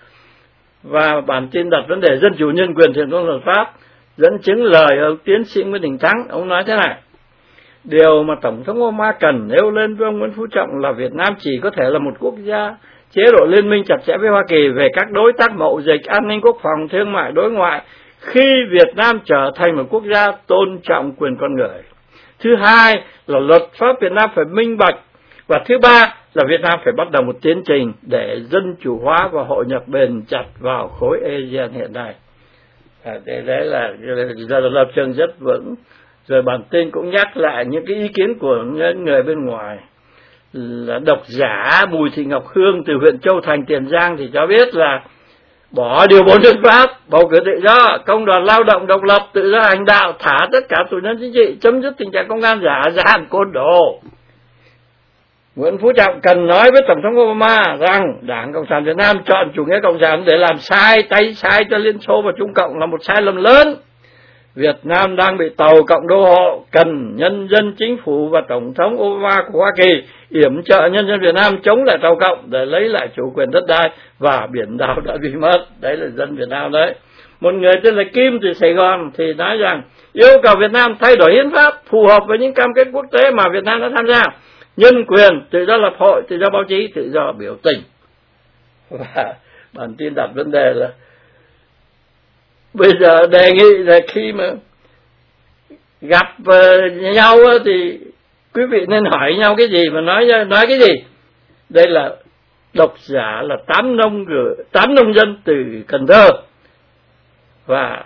Speaker 1: Và bản tin đặt vấn đề dân chủ nhân quyền thiện công luật pháp dẫn chứng lời ông tiến sĩ Nguyễn Đình Thắng. Ông nói thế này: điều mà Tổng thống Obama cần nêu lên với ông Nguyễn Phú Trọng là Việt Nam chỉ có thể là một quốc gia chế độ liên minh chặt chẽ với Hoa Kỳ về các đối tác mậu dịch, an ninh quốc phòng, thương mại, đối ngoại, khi Việt Nam trở thành một quốc gia tôn trọng quyền con người. Thứ hai là luật pháp Việt Nam phải minh bạch. Và thứ ba là Việt Nam phải bắt đầu một tiến trình để dân chủ hóa và hội nhập bền chặt vào khối ASEAN hiện nay. Đấy là lập trường rất vững. Rồi bản tin cũng nhắc lại những cái ý kiến của những người bên ngoài. Là độc giả Bùi Thị Ngọc Hương từ huyện Châu Thành, Tiền Giang thì cho biết là bỏ điều 4 hiến pháp, bầu cử tự do, công đoàn lao động độc lập, tự do hành đạo, thả tất cả tù nhân chính trị, chấm dứt tình trạng công an giả dạn côn đồ. Nguyễn Phú Trọng cần nói với Tổng thống Obama rằng Đảng Cộng sản Việt Nam chọn chủ nghĩa cộng sản để làm tay sai cho Liên Xô và Trung Cộng là một sai lầm lớn. Việt Nam đang bị tàu cộng đô hộ, cần nhân dân chính phủ và Tổng thống Obama của Hoa Kỳ yểm trợ nhân dân Việt Nam chống lại tàu cộng để lấy lại chủ quyền đất đai và biển đảo đã bị mất. Đấy là dân Việt Nam đấy. Một người tên là Kim từ Sài Gòn thì nói rằng yêu cầu Việt Nam thay đổi hiến pháp phù hợp với những cam kết quốc tế mà Việt Nam đã tham gia: nhân quyền, tự do lập hội, tự do báo chí, tự do biểu tình. Và bản tin đặt vấn đề là bây giờ đề nghị là khi mà gặp nhau thì quý vị nên hỏi nhau cái gì và nói cái gì. Đây là độc giả là 8 nông dân từ Cần Thơ và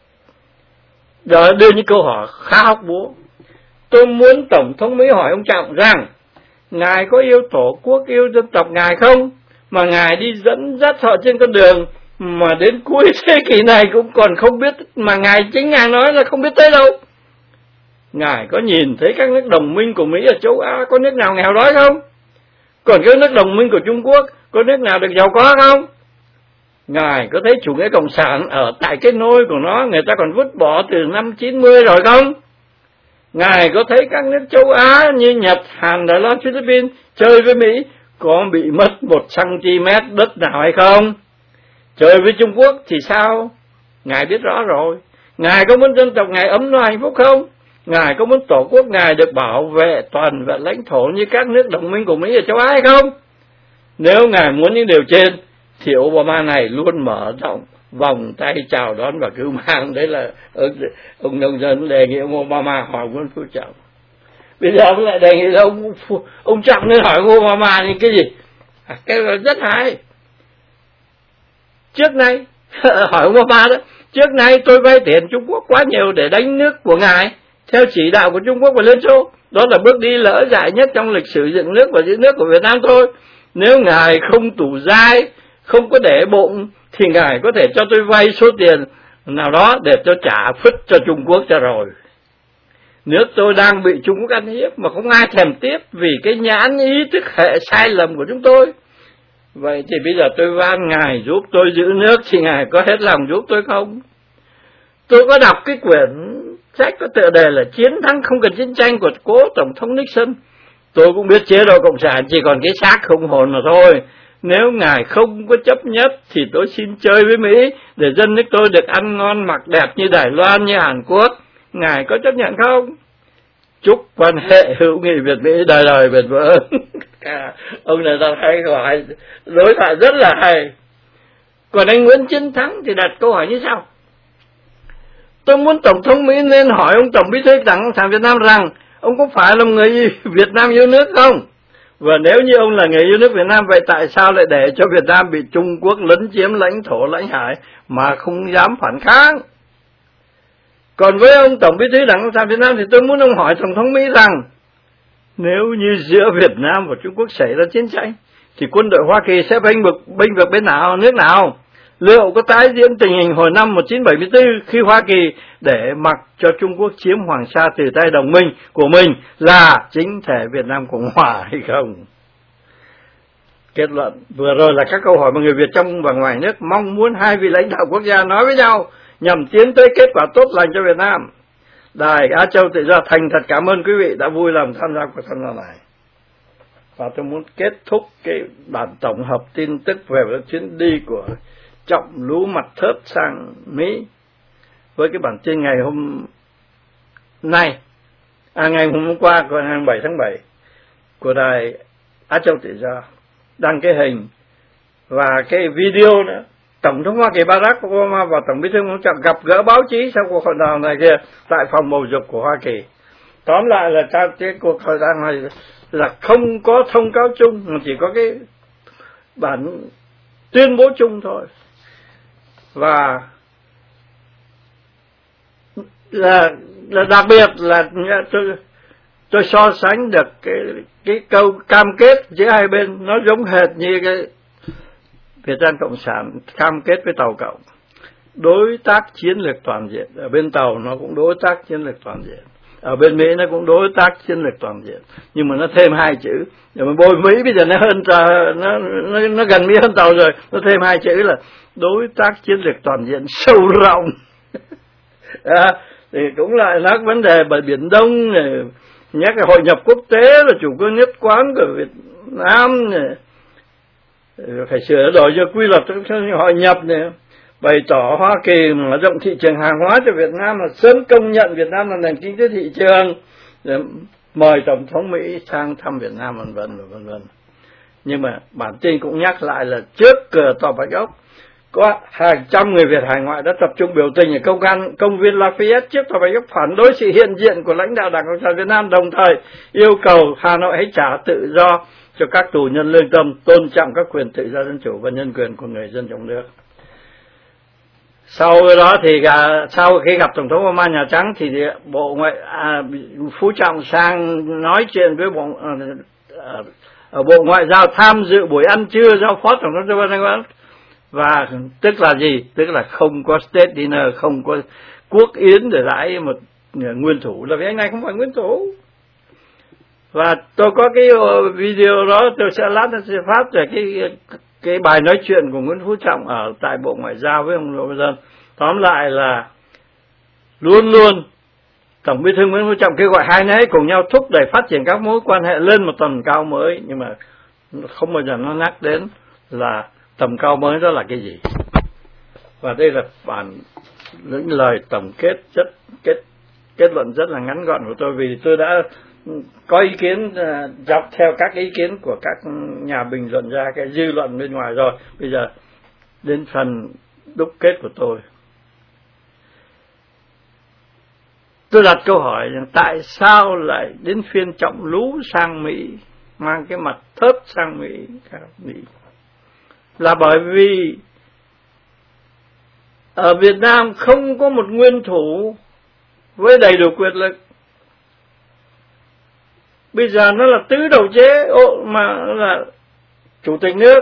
Speaker 1: đưa những câu hỏi khá hóc búa. Tôi muốn Tổng thống Mỹ hỏi ông Trọng rằng Ngài có yêu Tổ quốc, yêu dân tộc Ngài không? Mà Ngài đi dẫn dắt họ trên con đường mà đến cuối thế kỷ này cũng còn không biết, mà chính Ngài nói là không biết tới đâu. Ngài có nhìn thấy các nước đồng minh của Mỹ ở châu Á có nước nào nghèo đói không? Còn các nước đồng minh của Trung Quốc có nước nào được giàu có không? Ngài có thấy chủ nghĩa cộng sản ở tại cái nôi của nó người ta còn vứt bỏ từ năm 90 rồi không? Ngài có thấy các nước châu Á như Nhật, Hàn, Đài Loan, Philippines chơi với Mỹ có bị mất 1 cm đất nào hay không? Chơi với Trung Quốc thì sao? Ngài biết rõ rồi. Ngài có muốn dân tộc Ngài ấm no hạnh phúc không? Ngài có muốn Tổ quốc Ngài được bảo vệ toàn vẹn lãnh thổ như các nước đồng minh của Mỹ ở châu Á hay không? Nếu Ngài muốn những điều trên thì Obama này luôn mở rộng vòng tay chào đón và cứu mang. Đấy là ông nông dân đề nghị ông Obama hỏi Nguyễn Phú Trọng. Bây giờ ông lại đề nghị là ông Trọng nên hỏi Obama những cái gì? Cái là rất hay. Trước nay hỏi ông Obama đó, trước nay tôi vay tiền Trung Quốc quá nhiều để đánh nước của Ngài theo chỉ đạo của Trung Quốc và Liên Xô. Đó là bước đi lỡ dại nhất trong lịch sử dựng nước và giữ nước của Việt Nam thôi. Nếu Ngài không tủ dai, không có để bụng thì Ngài có thể cho tôi vay số tiền nào đó để tôi trả phứt cho Trung Quốc cho rồi. Nếu tôi đang bị Trung Quốc ăn hiếp mà không ai thèm tiếp vì cái nhãn ý thức hệ sai lầm của chúng tôi, vậy thì bây giờ tôi van Ngài giúp tôi giữ nước thì Ngài có hết lòng giúp tôi không? Tôi có đọc cái quyển sách có tựa đề là Chiến thắng không cần chiến tranh của cố Tổng thống Nixon. Tôi cũng biết chế độ Cộng sản chỉ còn cái xác không hồn mà thôi. Nếu Ngài không có chấp nhất thì tôi xin chơi với Mỹ để dân nước tôi được ăn ngon mặc đẹp như Đài Loan, như Hàn Quốc. Ngài có chấp nhận không? chúc quan hệ hữu nghị Việt Mỹ đời đời bền vững. Ông này đặt hay câu hỏi, đối thoại rất là hay. Còn anh Nguyễn Chiến Thắng thì đặt câu hỏi như sau: tôi muốn Tổng thống Mỹ nên hỏi ông Tổng Bí thư Đảng Cộng sản Việt Nam rằng ông có phải là người Việt Nam yêu nước không? Và nếu như ông là người yêu nước Việt Nam, vậy tại sao lại để cho Việt Nam bị Trung Quốc lấn chiếm lãnh thổ lãnh hải mà không dám phản kháng? Còn với ông Tổng Bí thư Đảng Cộng sản Việt Nam thì tôi muốn ông hỏi Tổng thống Mỹ rằng nếu như giữa Việt Nam và Trung Quốc xảy ra chiến tranh thì quân đội Hoa Kỳ sẽ bênh vực bên nào, nước nào? Liệu có tái diễn tình hình hồi năm 1974 khi Hoa Kỳ để mặc cho Trung Quốc chiếm Hoàng Sa từ tay đồng minh của mình là chính thể Việt Nam Cộng Hòa hay không? Kết luận vừa rồi là các câu hỏi mà người Việt trong và ngoài nước mong muốn hai vị lãnh đạo quốc gia nói với nhau nhằm tiến tới kết quả tốt lành cho Việt Nam. Đài Á Châu Tự Do thành thật cảm ơn quý vị đã vui lòng tham gia cuộc tham gia này. Và tôi muốn kết thúc cái bản tổng hợp tin tức về chuyến đi của Trọng Lú Mặt Thớt sang Mỹ với cái bản tin ngày hôm nay, ngày hôm qua, của ngày 7 tháng 7 của Đài Á Châu Tự Do, đăng cái hình và cái video nữa. Tổng thống Hoa Kỳ Barack Obama và Tổng Bí thư Nguyễn Phú Trọng gặp gỡ báo chí sau cuộc hội đàm này kia tại phòng bầu dục của Hoa Kỳ. Tóm lại là cái cuộc hội đàm này là không có thông cáo chung, mà chỉ có cái bản tuyên bố chung thôi. Và là đặc biệt là tôi so sánh được cái câu cam kết giữa hai bên, nó giống hệt như cái Việt Nam Cộng sản cam kết với Tàu Cộng, đối tác chiến lược toàn diện. Ở bên Tàu nó cũng đối tác chiến lược toàn diện, ở bên Mỹ nó cũng đối tác chiến lược toàn diện, nhưng mà nó thêm hai chữ. Rồi mà bôi Mỹ bây giờ nó hơn nó gần Mỹ hơn Tàu rồi, nó thêm hai chữ là đối tác chiến lược toàn diện sâu rộng. Thì cũng lại nói vấn đề bờ Biển Đông này, nhắc cái hội nhập quốc tế là chủ quyền nhất quán của Việt Nam này, phải sửa đổi cho quy luật hội nhập này, bày tỏ Hoa Kỳ mở rộng thị trường hàng hóa cho Việt Nam, là sớm công nhận Việt Nam là nền kinh tế thị trường, để mời Tổng thống Mỹ sang thăm Việt Nam, vân vân. Nhưng mà bản tin cũng nhắc lại là trước cửa Tòa Bạch Ốc có hàng trăm người Việt hải ngoại đã tập trung biểu tình ở công viên Lafayette trước Tòa Bạch Ốc, phản đối sự hiện diện của lãnh đạo Đảng Cộng sản Việt Nam, đồng thời yêu cầu Hà Nội hãy trả tự do cho các tù nhân lương tâm, tôn trọng các quyền tự do dân chủ và nhân quyền của người dân trong nước. Sau đó thì sau khi gặp Tổng thống Obama Nhà Trắng thì Bộ Phú Trọng sang nói chuyện với Bộ Ngoại giao, tham dự buổi ăn trưa do Phó Tổng thống Joe Biden. Và tức là gì? Tức là không có state dinner, không có quốc yến để đãi một nguyên thủ, là vì anh này không phải nguyên thủ. Và tôi có cái video đó, tôi sẽ lát sẽ phát về cái bài nói chuyện của Nguyễn Phú Trọng ở tại Bộ Ngoại giao với ông Biden. Tóm lại là luôn luôn Tổng Bí thư Nguyễn Phú Trọng kêu gọi hai nước cùng nhau thúc đẩy phát triển các mối quan hệ lên một tầm cao mới, nhưng mà không bao giờ nó nhắc đến là tầm cao mới đó là cái gì. Và đây là những lời tổng kết luận rất là ngắn gọn của tôi, vì tôi đã có ý kiến dọc theo các ý kiến của các nhà bình luận ra cái dư luận bên ngoài rồi. Bây giờ đến phần đúc kết của tôi. Tôi đặt câu hỏi rằng tại sao lại đến phiên Trọng Lú sang Mỹ, mang cái mặt thớt sang Mỹ. Là bởi vì ở Việt Nam không có một nguyên thủ với đầy đủ quyền lực. Bây giờ nó là tứ đầu chế, mà là Chủ tịch nước,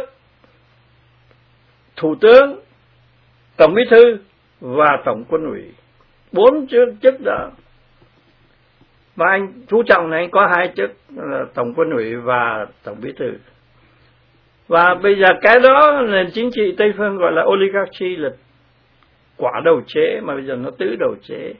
Speaker 1: Thủ tướng, Tổng Bí thư và Tổng Quân ủy. 4 chức đó. Và anh Phú Trọng này anh có 2 chức là Tổng Quân ủy và Tổng Bí thư. Và bây giờ cái đó nền chính trị Tây phương gọi là oligarchy, là quả đầu chế, mà bây giờ nó tứ đầu chế.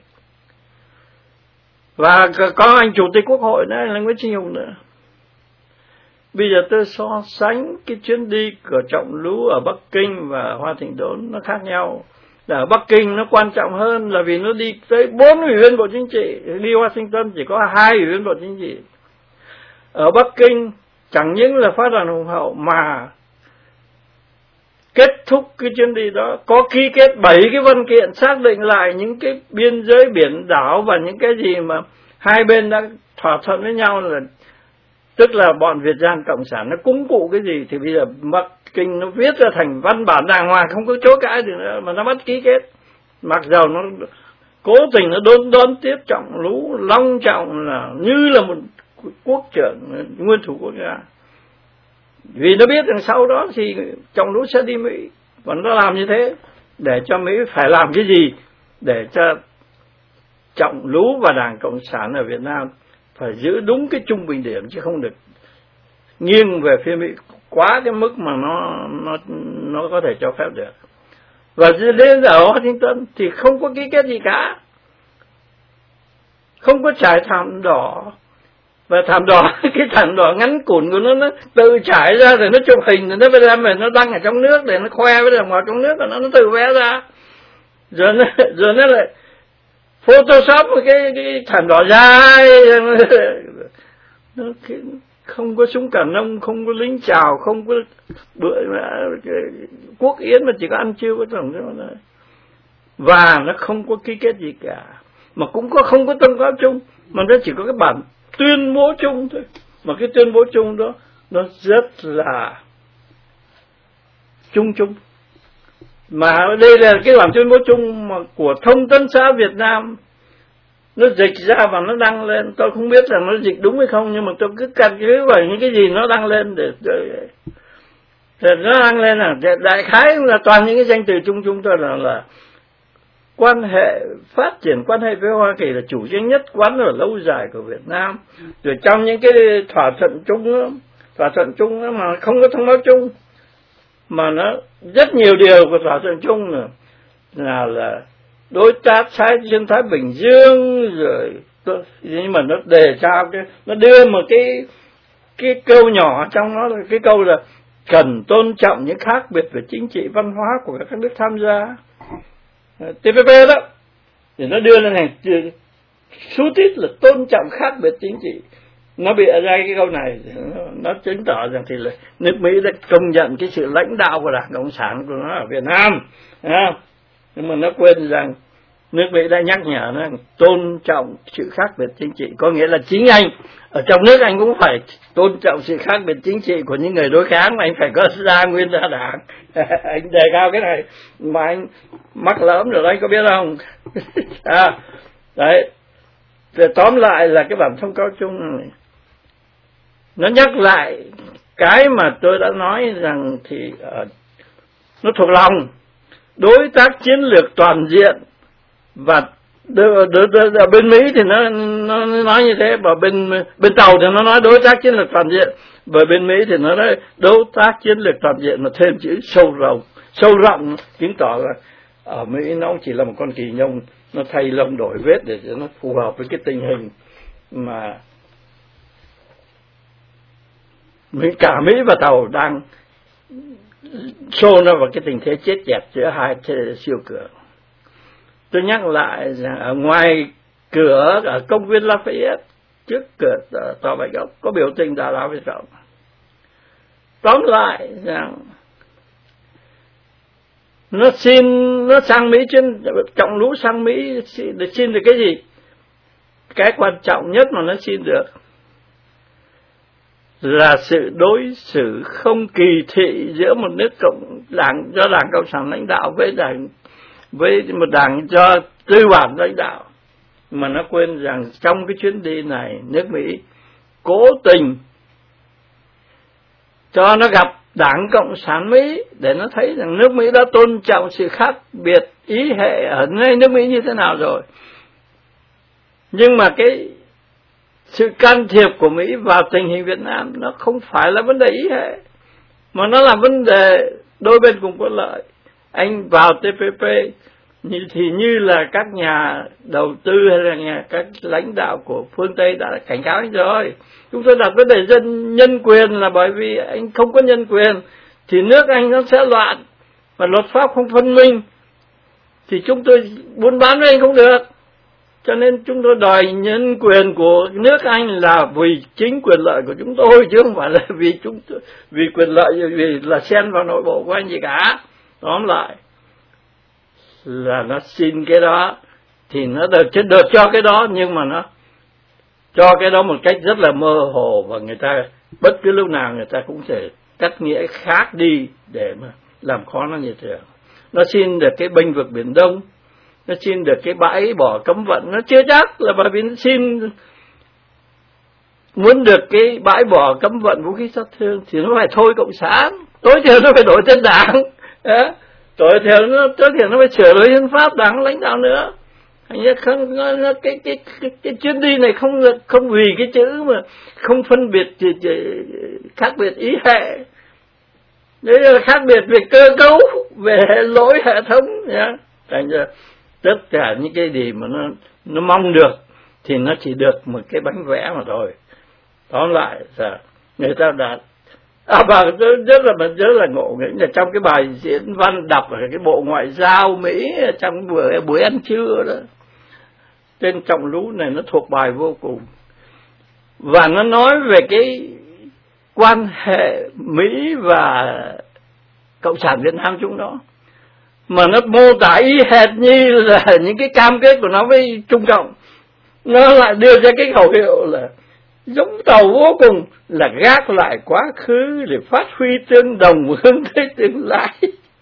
Speaker 1: Và có anh Chủ tịch Quốc hội nữa là Nguyễn Sinh Hùng nữa. Bây giờ tôi so sánh cái chuyến đi của Trọng Lú ở Bắc Kinh và Hoa Thịnh Đốn nó khác nhau. Ở Bắc Kinh nó quan trọng hơn là vì nó đi tới 4 ủy viên Bộ Chính trị, đi Washington chỉ có 2 ủy viên Bộ Chính trị. Ở Bắc Kinh chẳng những là phát đoàn hùng hậu mà kết thúc cái chuyến đi đó có ký kết 7 cái văn kiện xác định lại những cái biên giới biển đảo và những cái gì mà hai bên đã thỏa thuận với nhau, là tức là bọn Việt Giang Cộng sản nó cúng cụ cái gì thì bây giờ Bắc Kinh nó viết ra thành văn bản đàng hoàng, không có chối cãi được nữa, mà nó bắt ký kết. Mặc dầu nó cố tình nó đón tiếp Trọng Lũ long trọng là như là một quốc trưởng nguyên thủ quốc gia, vì nó biết rằng sau đó thì Trọng Lũ sẽ đi Mỹ, và nó làm như thế để cho Mỹ phải làm cái gì để cho Trọng Lũ và Đảng Cộng sản ở Việt Nam phải giữ đúng cái trung bình điểm, chứ không được nghiêng về phía Mỹ quá cái mức mà nó có thể cho phép được. Và đến ở Washington thì không có ký kết gì cả, không có trải thảm đỏ, và thảm đỏ cái thảm đỏ ngắn cùn của nó tự trải ra rồi nó chụp hình rồi nó về đem về nó đăng ở trong nước để nó khoe với đồng bào trong nước, và nó tự vẽ ra rồi nó lại Photoshop một cái thảm đỏ dài, nó không có súng càn nông, không có lính chào, không có bữa quốc yến, mà chỉ có ăn chiêu với tổng thống thôi, và nó không có ký kết gì cả, mà cũng không có thông cáo chung, mà nó chỉ có cái bản tuyên bố chung thôi. Mà cái tuyên bố chung đó nó rất là chung, mà đây là cái bản tuyên bố chung mà của Thông tấn xã Việt Nam nó dịch ra và nó đăng lên. Tôi không biết là nó dịch đúng hay không, nhưng mà tôi cứ căn cứ vào những cái gì nó đăng lên để nó đăng lên là đại khái là toàn những cái danh từ chung thôi, là quan hệ phát triển quan hệ với Hoa Kỳ là chủ trương nhất quán ở lâu dài của Việt Nam. Rồi trong những cái thỏa thuận chung đó mà không có thông báo chung, mà nó rất nhiều điều của thỏa thuận chung là đối tác xuyên Thái Bình Dương, rồi nhưng mà nó đề cao nó đưa một cái câu nhỏ trong nó, cái câu là cần tôn trọng những khác biệt về chính trị văn hóa của các nước tham gia TPP đó, thì nó đưa lên này số tít là tôn trọng khác biệt chính trị. Nó bị ra cái câu này nó chứng tỏ rằng thì là nước Mỹ đã công nhận cái sự lãnh đạo của Đảng Cộng sản của nó ở Việt Nam, nhưng mà nó quên rằng nước Mỹ đã nhắc nhở nó tôn trọng sự khác biệt chính trị, có nghĩa là chính anh ở trong nước anh cũng phải tôn trọng sự khác biệt chính trị của những người đối kháng, mà anh phải có ra nguyên ra đảng. Anh đề cao cái này mà anh mắc lỡm rồi anh có biết không? Đấy, thì tóm lại là cái bản thông cáo chung này nó nhắc lại cái mà tôi đã nói rằng thì nó thuộc lòng đối tác chiến lược toàn diện. Và bên Mỹ thì nó nói như thế, và bên Tàu thì nó nói đối tác chiến lược toàn diện, và bên Mỹ thì nó nói đối tác chiến lược toàn diện mà thêm chữ sâu rộng, chứng tỏ là ở Mỹ nó chỉ là một con kỳ nhông, nó thay lông đổi vết để cho nó phù hợp với cái tình hình mà cả Mỹ và Tàu đang xô nó vào cái tình thế chết chẹp giữa hai siêu cường. Tôi nhắc lại rằng ở ngoài cửa ở công viên Lafayette, trước cửa tòa Bạch Ốc có biểu tình Đà Lao Việt Cộng. Tóm lại rằng nó sang Mỹ, Trọng Lũ sang Mỹ để xin được cái gì? Cái quan trọng nhất mà nó xin được là sự đối xử không kỳ thị giữa một nước do Đảng Cộng sản lãnh đạo với một đảng do tư bản lãnh đạo. Mà nó quên rằng trong cái chuyến đi này, nước Mỹ cố tình cho nó gặp Đảng Cộng sản Mỹ để nó thấy rằng nước Mỹ đã tôn trọng sự khác biệt ý hệ ở nước Mỹ như thế nào rồi. Nhưng mà cái sự can thiệp của Mỹ vào tình hình Việt Nam nó không phải là vấn đề ý hệ, mà nó là vấn đề đôi bên cùng có lợi. Anh vào TPP thì như là các nhà đầu tư hay là các lãnh đạo của phương Tây đã cảnh cáo anh rồi. Chúng tôi đặt vấn đề nhân quyền là bởi vì anh không có nhân quyền thì nước anh nó sẽ loạn và luật pháp không phân minh. thì chúng tôi buôn bán với anh không được. Cho nên chúng tôi đòi nhân quyền của nước Anh là vì chính quyền lợi của chúng tôi, chứ không phải là vì quyền lợi, vì là xen vào nội bộ của anh gì cả. Tóm lại là nó xin cái đó thì nó được cho cái đó, nhưng mà nó cho cái đó một cách rất là mơ hồ, và người ta bất cứ lúc nào người ta cũng thể cắt nghĩa khác đi để mà làm khó nó như thế. Nó xin được cái bênh vực Biển Đông, nó xin được cái bãi bỏ cấm vận, nó chưa chắc là bởi vì nó xin muốn được cái bãi bỏ cấm vận vũ khí sát thương thì nó phải thôi cộng sản, tối thiểu nó phải đổi tên đảng, tối thiểu nó phải sửa đổi hiến pháp, đảng lãnh đạo nữa. Thành ra không, cái chuyến đi này không vì cái chữ mà không phân biệt khác biệt ý hệ, đấy là khác biệt về cơ cấu, về lỗi hệ thống nhá. Thành ra tất cả những cái gì mà nó mong được thì nó chỉ được một cái bánh vẽ mà thôi. Tóm lại là người ta đã bà rất là ngộ nghĩnh là trong cái bài diễn văn đọc ở cái Bộ Ngoại giao Mỹ trong buổi ăn trưa đó, tên Trọng Lũ này nó thuộc bài vô cùng, và nó nói về cái quan hệ Mỹ và Cộng sản Việt Nam chúng đó, mà nó mô tả y hệt như là những cái cam kết của nó với Trung Cộng. Nó lại đưa ra cái khẩu hiệu là giống tàu vô cùng, là gác lại quá khứ để phát huy tương đồng hướng tới tương lai.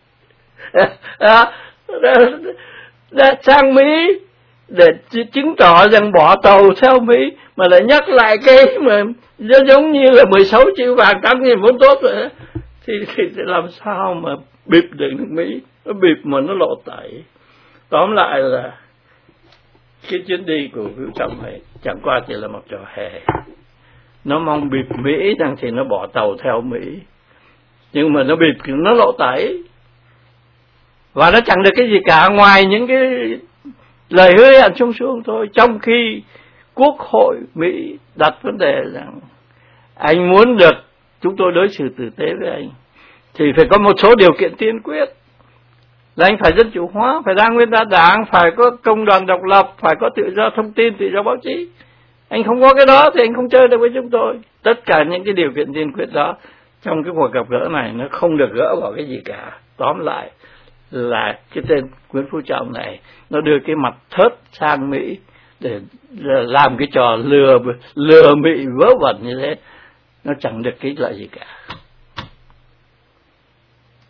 Speaker 1: Sang Mỹ để chứng tỏ rằng bỏ tàu theo Mỹ, mà lại nhắc lại cái mà giống như là 16 chữ vàng 8.000 vốn tốt rồi, thì làm sao mà bịp được nước Mỹ? Nó bịp mà nó lộ tẩy. Tóm lại là cái chuyến đi của Vũ Trọng này chẳng qua chỉ là một trò hề. Nó mong bịp Mỹ rằng thì nó bỏ tàu theo Mỹ, nhưng mà nó bịp nó lộ tẩy, và nó chẳng được cái gì cả ngoài những cái lời hứa hẹn sung sướng thôi. Trong khi Quốc hội Mỹ đặt vấn đề rằng anh muốn được chúng tôi đối xử tử tế với anh thì phải có một số điều kiện tiên quyết, là anh phải dân chủ hóa, phải đa nguyên đa đảng, phải có công đoàn độc lập, phải có tự do thông tin, tự do báo chí. Anh không có cái đó thì anh không chơi được với chúng tôi. Tất cả những cái điều kiện tiên quyết đó trong cái cuộc gặp gỡ này nó không được gỡ vào cái gì cả. Tóm lại là cái tên Nguyễn Phú Trọng này nó đưa cái mặt thớt sang Mỹ để làm cái trò lừa Mỹ vớ vẩn như thế, nó chẳng được cái lợi gì cả.